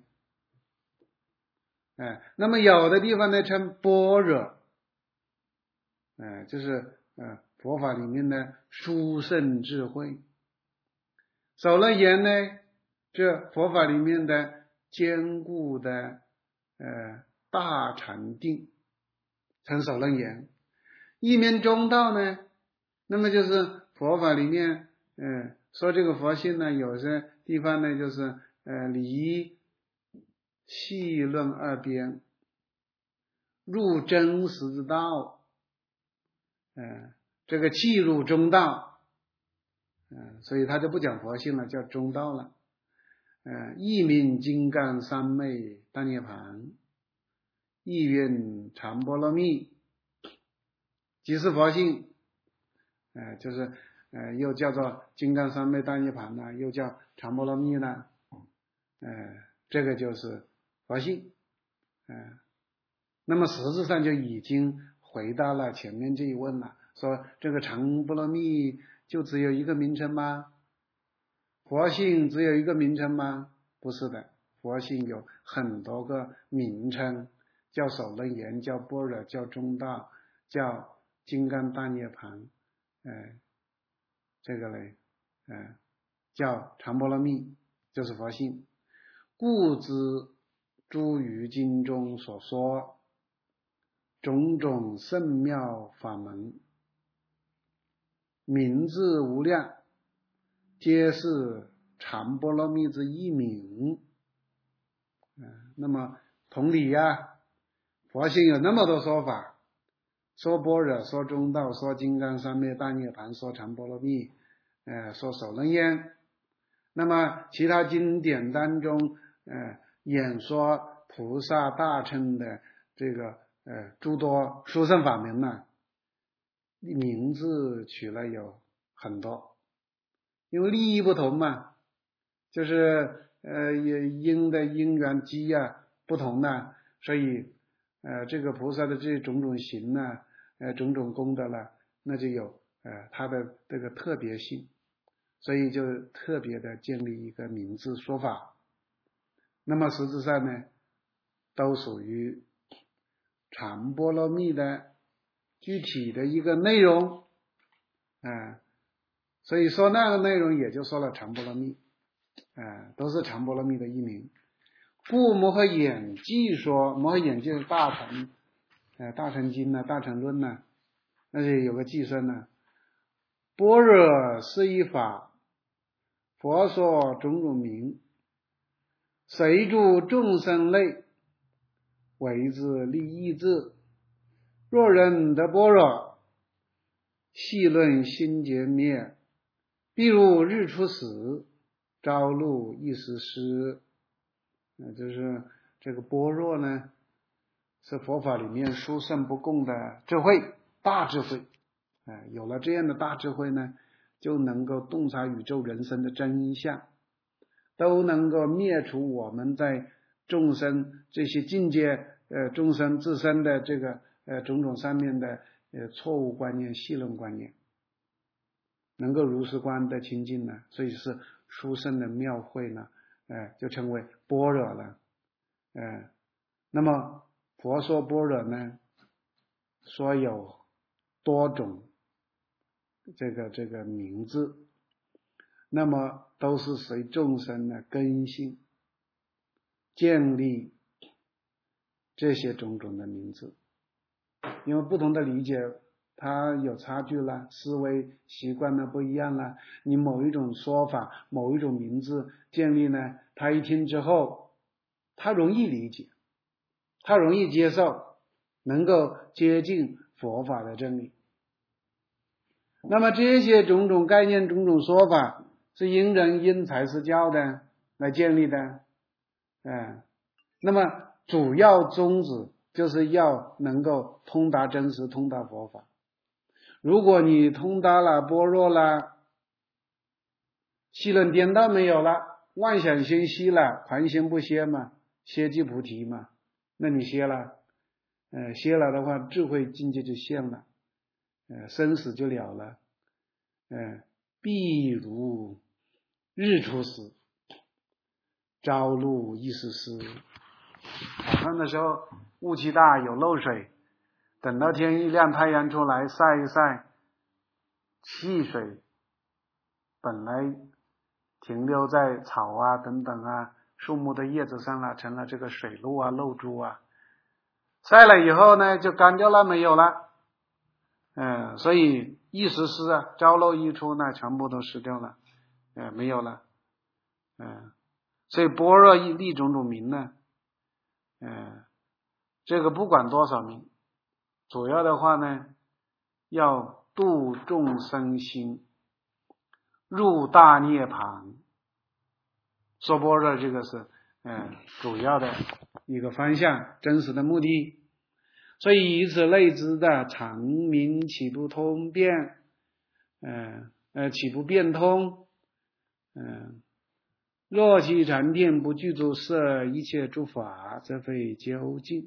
哎，那么有的地方呢称般若，哎，就是呃佛法里面的殊胜智慧。首楞严呢，这佛法里面的坚固的呃大禅定，称首楞严。一面中道呢，那么就是佛法里面，呃说这个佛性呢，有些地方呢就是呃离细论二边，入真实之道，呃，这个气入中道， 嗯，所以他就不讲佛性了，叫中道了。呃，一名金刚三昧大涅盘，一云禅波罗蜜，即是佛性。呃，就是呃，又叫做金刚三昧大涅盘呢，又叫禅波罗蜜呢。呃，这个就是佛性。呃，那么实质上就已经回答了前面这一问了，说这个禅波罗蜜就只有一个名称吗？佛性只有一个名称吗？不是的，佛性有很多个名称，叫首楞严，叫般若，叫中道，叫金刚大涅盘，呃，这个呢，呃，叫禅波罗蜜，就是佛性。故知诸于经中所说种种圣妙法门，名字无量，皆是禅波罗蜜之一名。呃、那么同理呀、啊，佛性有那么多说法，说般若，说中道，说金刚三昧大涅盘，说禅波罗蜜，呃，说首楞严。那么其他经典当中，呃，演说菩萨大乘的这个呃诸多殊胜法门呢，名字取了有很多，因为利益不同嘛，就是呃因的因缘机啊不同呢，所以呃这个菩萨的这种种行呢，呃种种功德了，那就有呃它的这个特别性，所以就特别的建立一个名字说法。那么实质上呢，都属于禅波罗蜜的具体的一个内容啊、呃，所以说那个内容也就说了禅波罗蜜啊、呃，都是禅波罗蜜的一名。故摩诃衍记说，摩诃衍就是大乘呃大乘经呢，大乘论呢，那就有个记声呢，般若是一法，佛说种种名，随诸众生类，为之利益智。若人得般若，细论心结灭，譬如日出时，朝露一时湿。呃，就是这个般若呢，是佛法里面殊胜不共的智慧，大智慧。呃，有了这样的大智慧呢，就能够洞察宇宙人生的真相，都能够灭除我们在众生这些境界呃众生自身的这个呃种种上面的呃错误观念、戏论观念，能够如实观的清净呢，所以是殊胜的妙慧呢，呃就称为般若了。呃那么佛说般若呢，说有多种这个这个名字，那么都是随众生的根性建立这些种种的名字，因为不同的理解它有差距了，思维习惯呢不一样了，你某一种说法某一种名字建立呢，他一听之后他容易理解，他容易接受，能够接近佛法的真理。那么这些种种概念种种说法是因人因材施教的来建立的，嗯，那么主要宗旨就是要能够通达真实，通达佛法。如果你通达了般若了，戏论颠倒没有了，妄想心息了，狂心不歇嘛，歇即菩提嘛，那你歇了，呃，歇了的话，智慧境界就现了，呃，生死就了了，呃，譬如日出时，朝露一时湿。早上的时候雾气大，有漏水，等到天一亮，太阳出来晒一晒，汽水本来停留在草啊等等啊树木的叶子上了，成了这个水露啊漏珠啊，晒了以后呢就干掉了，没有了，嗯，所以一时湿啊，朝露一出呢全部都湿掉了，嗯，没有了，嗯，所以般若一立种种名呢，嗯，这个不管多少名，主要的话呢要度众生心。 入大涅槃。说般若这个是嗯主要的一个方向，真实的目的。所以以此类之的常明岂不通变，嗯呃岂不变通，嗯若其禅定不具足摄一切诸法，则非究竟。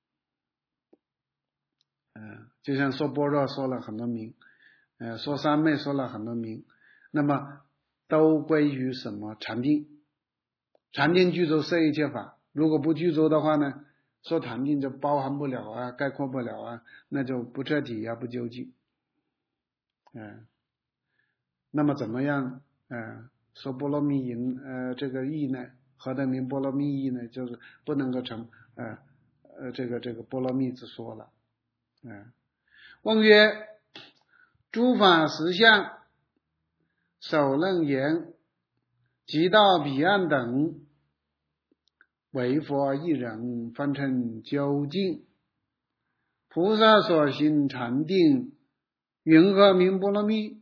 嗯就像说般若说了很多名，呃说三昧说了很多名，那么都归于什么？禅定。禅定具足摄一切法，如果不具足的话呢，说禅定就包含不了啊，概括不了啊，那就不彻底啊，不究竟。嗯，那么怎么样？嗯，说波罗蜜云呃这个义呢，何得名波罗蜜义呢？就是不能够成呃呃这个这个波罗蜜之说了。嗯，问曰：诸法实相、首楞严、即到彼岸等，唯佛一人方成究竟。菩萨所行禅定，云何名波罗蜜？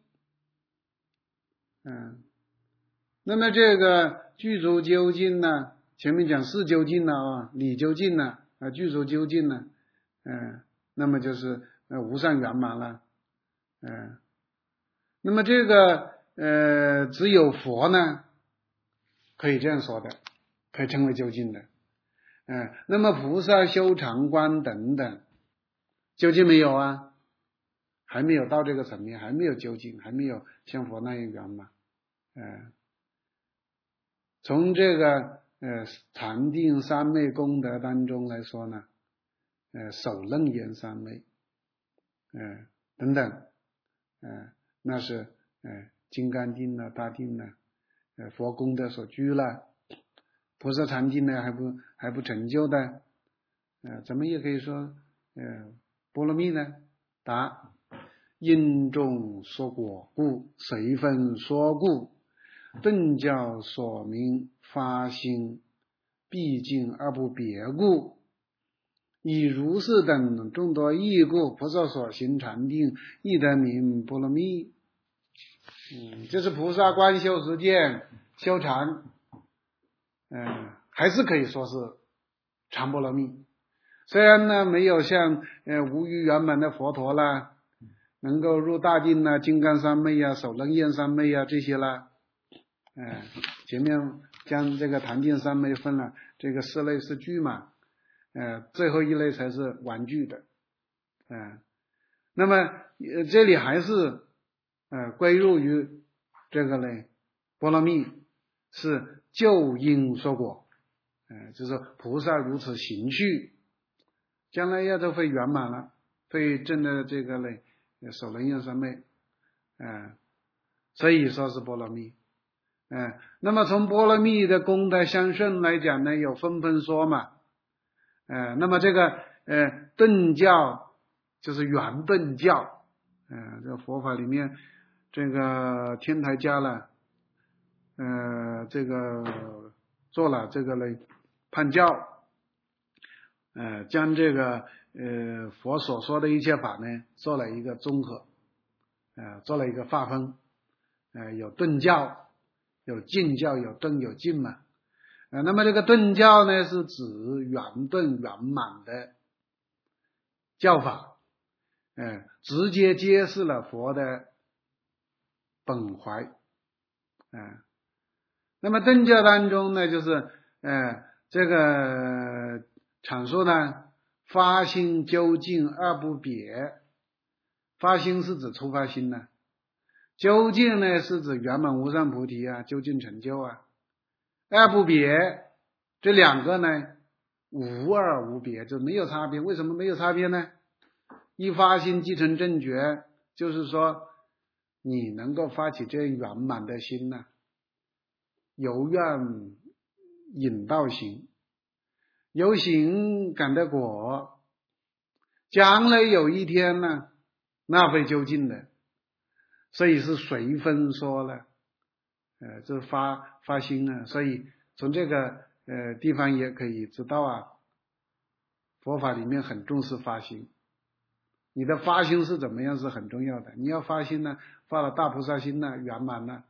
嗯，那么这个具足究竟呢？前面讲事究竟了啊，理究竟了啊，具足究竟了，嗯，那么就是呃无上圆满了，嗯，那么这个呃只有佛呢，可以这样说的，可以称为究竟的，嗯，那么菩萨修常观等等，究竟没有啊？还没有到这个层面，还没有究竟，还没有像佛那样圆满，嗯。从这个呃禅定三昧功德当中来说呢，呃首楞严三昧，呃等等，呃那是呃金刚定呢、大定呢，呃佛功德所居了，菩萨禅定呢还不还不成就的，呃咱们也可以说呃波罗蜜呢？答：因众说果故，随分说故。顿教所明发心毕竟而不别故，以如是等众多异故，菩萨所行禅定亦得名波罗蜜。嗯，就是菩萨观修实践修禅，嗯，还是可以说是禅波罗蜜。虽然呢没有像呃无余圆满的佛陀啦，能够入大定啦、金刚三昧呀、首楞严三昧呀这些啦。嗯，前面将这个禅定三昧分了这个四类是具嘛，呃，最后一类才是玩具的，嗯，那么呃这里还是呃归入于这个呢波罗蜜是就因说果，呃，就是菩萨如此行去，将来要都会圆满了，会证的这个呢首楞严三昧，嗯、呃，所以说是波罗蜜。嗯，那么从波罗蜜的功德相顺来讲呢，有分分说嘛，呃，那么这个呃顿教就是圆顿教，呃，这个佛法里面这个天台家了，呃，这个做了这个呢判教，呃，将这个呃佛所说的一切法呢做了一个综合，呃，做了一个划分，呃，有顿教。有净教，有顿，有净嘛，呃，那么这个顿教呢，是指圆顿圆满的教法，呃，直接揭示了佛的本怀，呃，那么顿教当中呢，就是呃这个阐述呢，发心究竟二不别，发心是指出发心呢。究竟呢是指圆满无上菩提啊，究竟成就啊，二不别，这两个呢无二无别，就没有差别。为什么没有差别呢？一发心即成正觉，就是说你能够发起这圆满的心呢，由愿引道行，由行感得果，将来有一天呢，那会究竟的。所以是随分说了，呃，这发发心啊，所以从这个呃地方也可以知道啊，佛法里面很重视发心，你的发心是怎么样是很重要的。你要发心呢，发了大菩萨心呢，圆满了，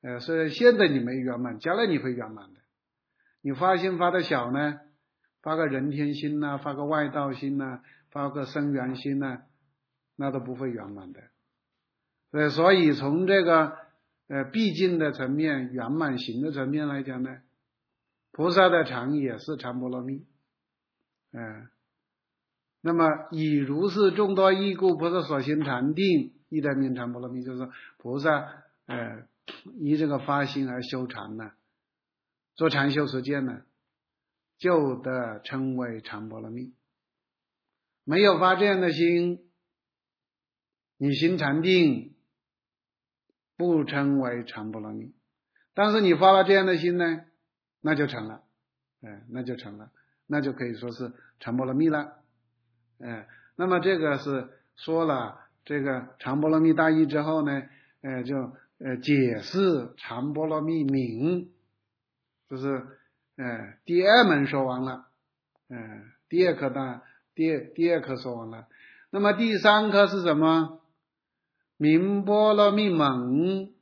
呃，虽然现在你没圆满，将来你会圆满的。你发心发的小呢，发个人天心呐、啊，发个外道心呐、啊，发个生缘心呐、啊，那都不会圆满的。呃，所以从这个呃毕竟的层面、圆满行的层面来讲呢，菩萨的禅也是禅波罗蜜。嗯、呃，那么以如是众多异故，菩萨所行禅定，亦得名禅波罗蜜，就是说菩萨呃以这个发心而修禅呢，做禅修实践呢，就得称为禅波罗蜜。没有发这样的心，你行禅定不称为禅波罗蜜。但是你发了这样的心呢，那就成了，哎，那就成了，那就可以说是禅波罗蜜了。哎，那么这个是说了这个禅波罗蜜大义之后呢，呃，就呃解释禅波罗蜜名，就是呃第二门说完了，呃第二课的第二第二课说完了。那么第三课是什么？名波罗蜜门，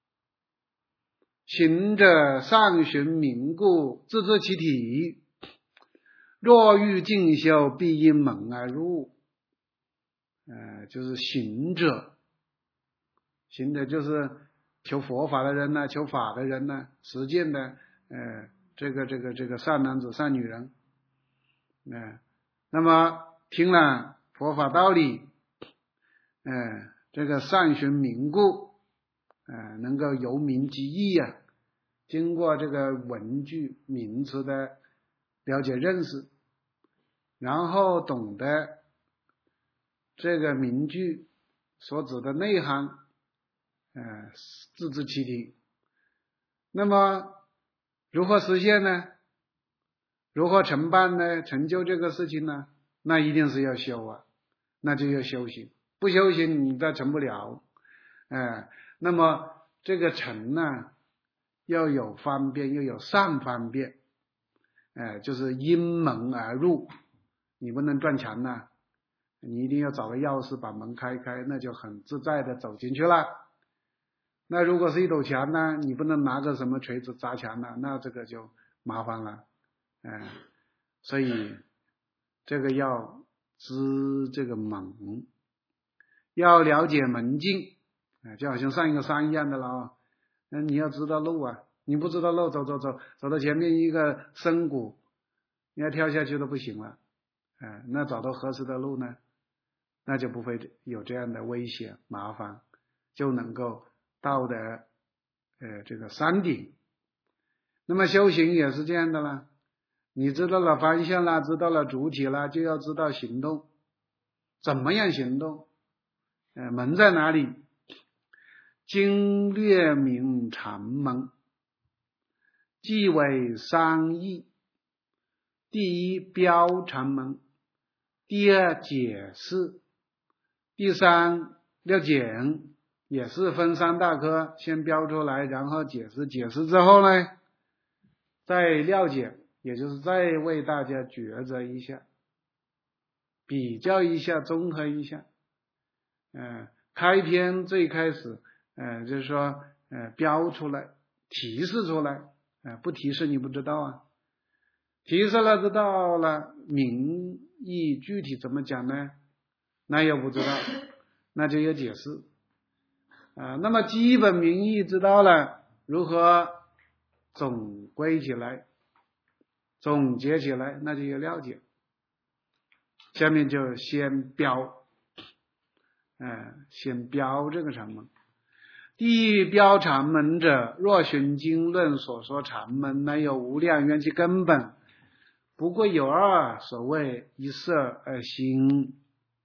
行者上寻名故，自知其体。若欲进修，必因门而入。呃，就是行者，行者就是求佛法的人呢、啊，求法的人呢、啊，实践的，呃，这个这个这个善男子、善女人。呃，那么听了佛法道理，呃，这个善寻名故，呃，能够由名及义啊，经过这个文句名词的了解认识，然后懂得这个名句所指的内涵，呃，自知其体。那么如何实现呢？如何承办呢？成就这个事情呢？那一定是要修啊，那就要修行。不修行你都成不了。呃，那么这个成呢，要有方便，又有善方便，呃，就是因门而入。你不能断墙呐，你一定要找个钥匙把门开开，那就很自在的走进去了。那如果是一堵墙呢，你不能拿个什么锤子砸墙了，那这个就麻烦了。嗯、呃，所以这个要知这个门，要了解门径，呃、就好像上一个山一样的了。那你要知道路啊，你不知道路，走走走走到前面一个深谷，你要跳下去都不行了。呃、那找到合适的路呢，那就不会有这样的危险麻烦，就能够到的呃这个山顶。那么修行也是这样的啦，你知道了方向啦，知道了主体啦，就要知道行动，怎么样行动？呃，门在哪里？经略明禅门，即为三义。第一，标禅门；第二，解释；第三，料简，也是分三大科，先标出来，然后解释，解释之后呢，再料简，也就是再为大家抉择一下，比较一下，综合一下。呃，开篇最开始，呃，就是说，呃，标出来，提示出来，呃，不提示你不知道啊。提示了知道了，名义具体怎么讲呢？那又不知道，那就有解释啊、呃。那么基本名义知道了，如何总归起来，总结起来，那就有了解。下面就先标，呃，先标这个禅门。第一标禅门者，若循经论所说禅门，乃有无量缘起根本。不过有二，所谓一色二心，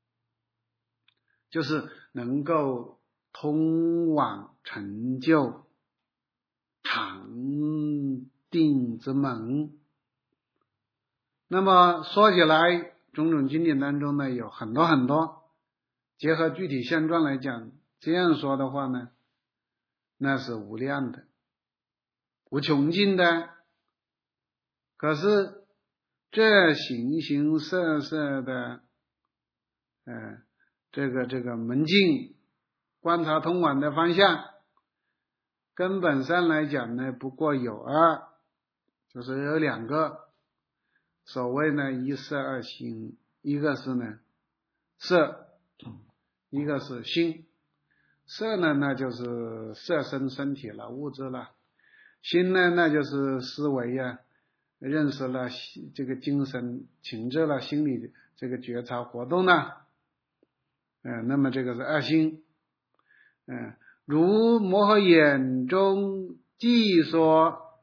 就是能够通往成就禅定之门。那么说起来，种种经典当中呢，有很多很多，结合具体现状来讲，这样说的话呢，那是无量的，无穷尽的。可是这形形色色的呃这个这个门径，观察通往的方向， 根本上来讲呢，不过有二，就是有两个，所谓呢一色二心，一个是呢色，一个是心。色呢，那就是色身身体了，物质了；心呢，那就是思维呀、啊，认识了这个精神情志了，心理这个觉察活动了。嗯、呃，那么这个是二心。嗯、呃，如摩诃眼中记说，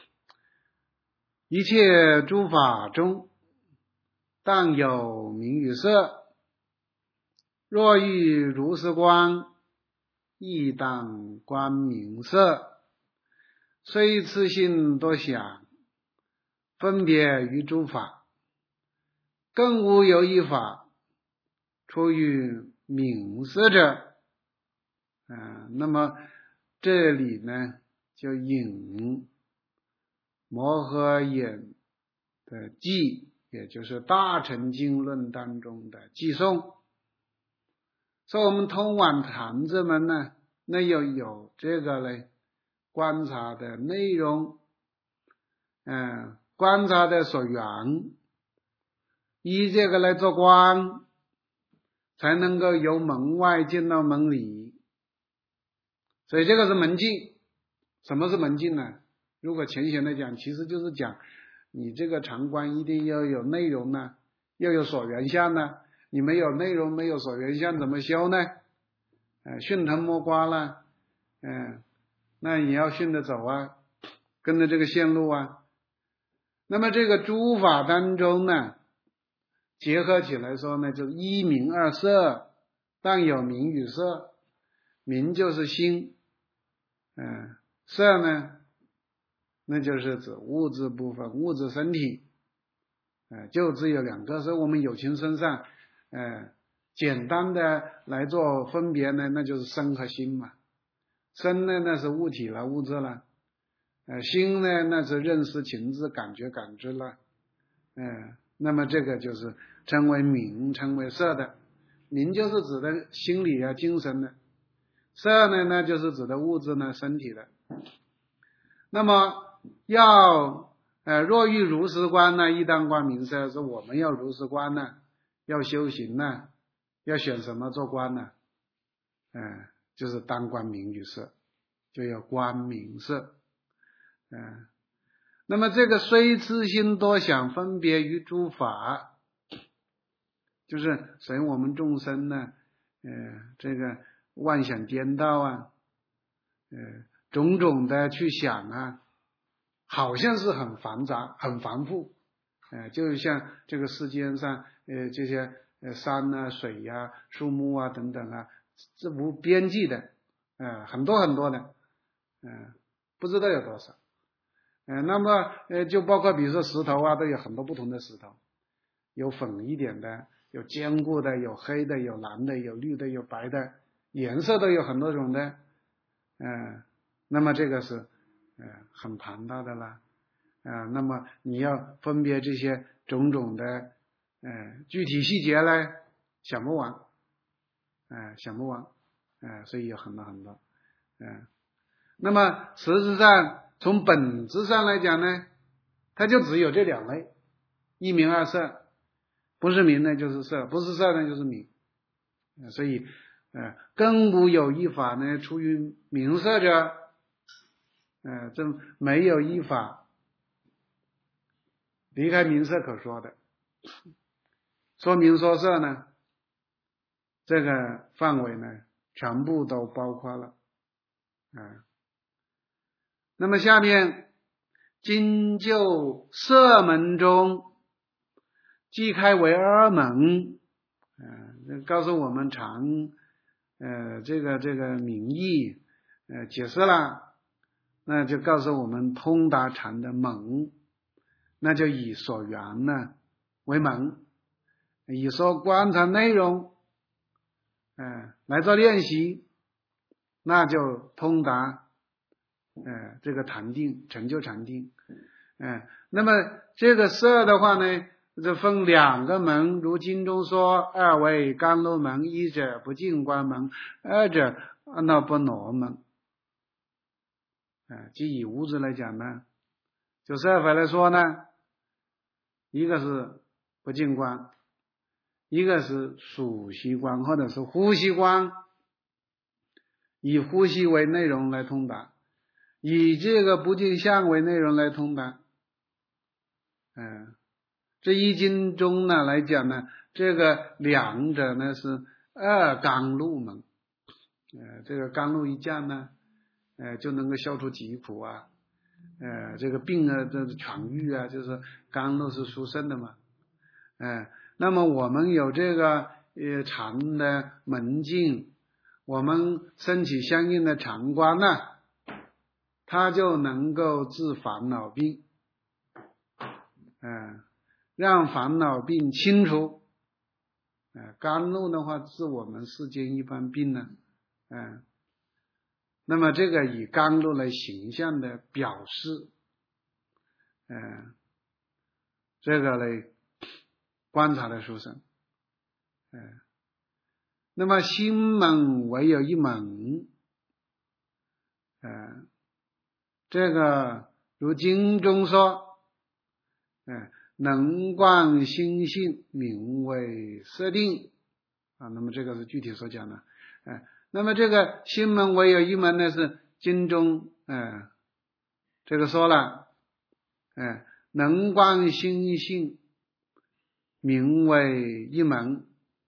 一切诸法中，当有名与色，若欲如是观，亦当观名色，虽痴心多想，分别于诸法，更无有一法出于名色者。啊，那么这里呢，就引摩诃眼的记，也就是大乘经论当中的记诵。所以我们通往坛子们呢，那要有这个嘞观察的内容，嗯、呃，观察的所缘，依这个来做观，才能够由门外进到门里。所以这个是门径。什么是门径呢？如果浅显的讲，其实就是讲你这个常观一定要有内容呢，要有所缘相呢。你没有内容，没有所缘相，怎么修呢？呃，顺藤摸瓜了，嗯、呃，那你要顺着走啊，跟着这个线路啊。那么这个诸法当中呢，结合起来说呢，就是一名二色，但有名与色。名就是心，嗯、呃，色呢，那就是指物质部分，物质身体，呃，就只有两个。所以我们有情身上。呃，简单的来做分别呢，那就是身和心嘛。身呢，那是物体了，物质了；呃，心呢，那是认识、情志、感觉、感知了。嗯、呃，那么这个就是称为名，称为色的。名就是指的心理啊、精神的；色呢，那就是指的物质呢、身体的。那么要呃，若欲如实观呢，亦当观名色，是我们要如实观呢。要修行呢，要选什么做观呢？嗯、呃，就是当观名与色，就要观名色。嗯、呃，那么这个虽痴心多想，分别于诸法，就是使我们众生呢，呃，这个妄想颠倒啊，呃，种种的去想啊，好像是很繁杂、很繁复。呃，就像这个世间上，呃，这些呃山啊、水呀、啊、树木啊等等啊，这无边际的，呃，很多很多的，嗯、呃，不知道有多少。呃，那么呃，就包括比如说石头啊，都有很多不同的石头，有粉一点的，有坚固的，有黑的，有蓝的，有绿的，有白的，颜色都有很多种的，嗯、呃，那么这个是呃很庞大的啦。啊、呃，那么你要分别这些种种的，呃，具体细节呢，想不完，呃，想不完，呃，所以有很多很多，嗯、呃，那么实质上从本质上来讲呢，它就只有这两类，一名二色，不是名呢就是色，不是色呢就是名，呃、所以，呃，更无有一法呢出于名色者，呃，这没有一法离开名色可说的。说名说色呢，这个范围呢全部都包括了啊。那么下面今就色门中即开为二门，呃，告诉我们常呃这个这个名义呃解释了，那就告诉我们通达禅的门，那就以所缘呢为门，以说观察内容，呃，来做练习，那就通达，呃，这个禅定，成就禅定，呃，那么这个色的话呢，这分两个门，如经中说，二为甘露门，一者不净观门，二者阿耨波罗门。 呃，即以物质来讲呢，就色法来说呢，一个是不净观，一个是属息观或者是呼吸观，以呼吸为内容来通达，以这个不净相为内容来通达。嗯、呃，这一经中呢来讲呢，这个两者呢是二甘露门，呃，这个甘露一降呢，呃，就能够消除疾苦啊，呃，这个病啊，这是痊愈啊，就是甘露是殊胜的嘛，呃，那么我们有这个呃禅的门径，我们升起相应的禅观呢，它就能够治烦恼病，嗯、呃，让烦恼病清除。呃，甘露的话治我们世间一般病呢，嗯、呃，那么这个以甘露来形象的表示，嗯、呃，这个来观察的殊胜，嗯、呃，那么心门唯有一门，呃，这个如经中说，呃，能观心性，名为色定啊。那么这个是具体所讲的，呃，那么这个心门唯有一门呢，是经中呃这个说了，呃，能观心性，名为一门，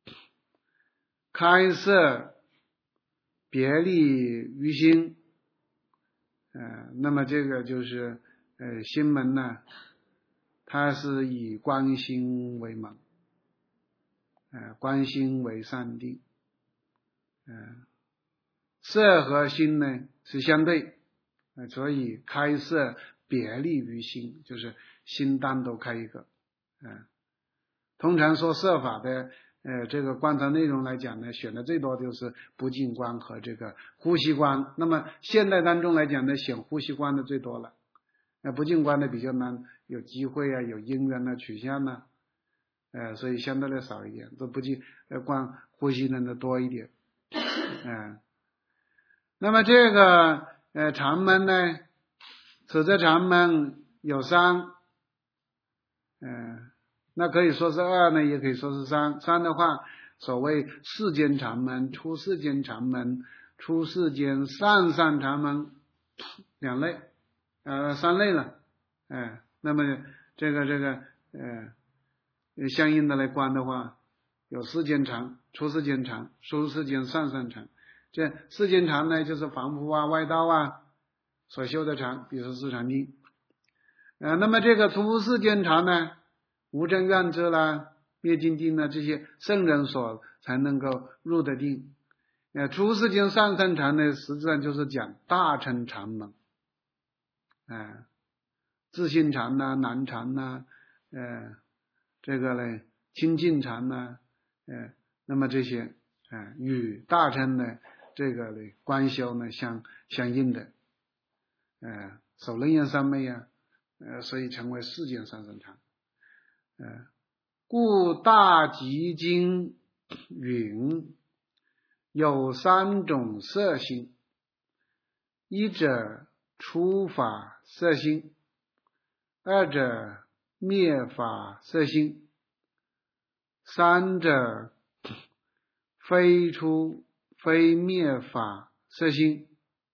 开色别立于心。呃，那么这个就是呃心门呢，它是以观心为门，呃，观心为上定，呃，色和心呢是相对，呃，所以开色别立于心，就是心单独开一个，呃，通常说色法的呃这个观察内容来讲呢，选的最多就是不净观和这个呼吸观。那么现代当中来讲呢，选呼吸观的最多了，那不净观的比较难有机会啊，有因缘啊，取向啊，呃，所以相对的少一点，都不净呃观呼吸人的多一点，嗯、呃。那么这个呃禅门呢，此则禅门有三，嗯、呃。那可以说是二呢，也可以说是三。三的话，所谓世间禅门、出世间禅门、出世间上上禅门两类，呃，三类了，哎、呃，那么这个这个呃，相应的来观的话，有世间禅、出世间禅、出世间上上禅。这世间禅呢，就是凡夫啊、外道啊所修的禅，比如说四禅定。呃，那么这个出世间禅呢，无证愿之啦、灭尽定啦，这些圣人所才能够入的定。呃，出世间上上禅呢，实际上就是讲大乘禅门，呃，自性禅呐、南禅呐，呃，这个呢清净禅呐，呃，那么这些呃与大乘的这个呢观修呢相相应的，呃，首楞严三昧啊，呃，所以成为世间上上禅。呃，故大集经云，有三种色心，一者初法色心，二者灭法色心，三者非初非灭法色心，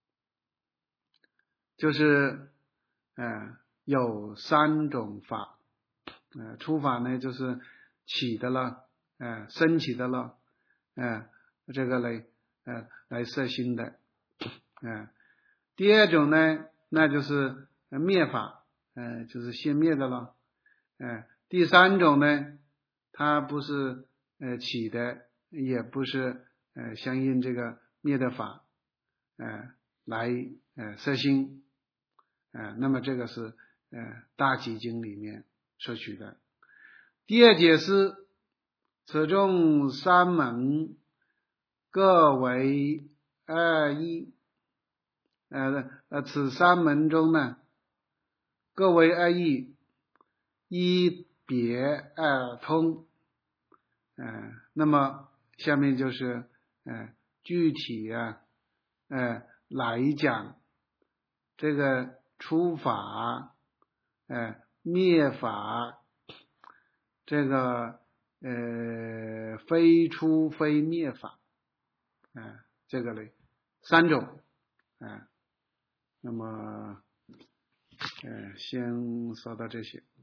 就是呃有三种法。呃，初法呢就是起的了，呃，升起的了，呃，这个来呃来摄心的，呃，第二种呢，那就是灭法，呃，就是先灭的了，呃，第三种呢，它不是呃起的，也不是呃相应这个灭的法，呃，来呃摄心，呃，那么这个是呃大集经里面所取的。第二解释，此中三门各为二义，呃呃，此三门中呢，各为二义，一别二通，呃，那么下面就是呃具体啊呃来讲这个出法，呃，灭法，这个呃，非出非灭法，啊、呃，这个嘞三种，啊、呃，那么呃，先说到这些。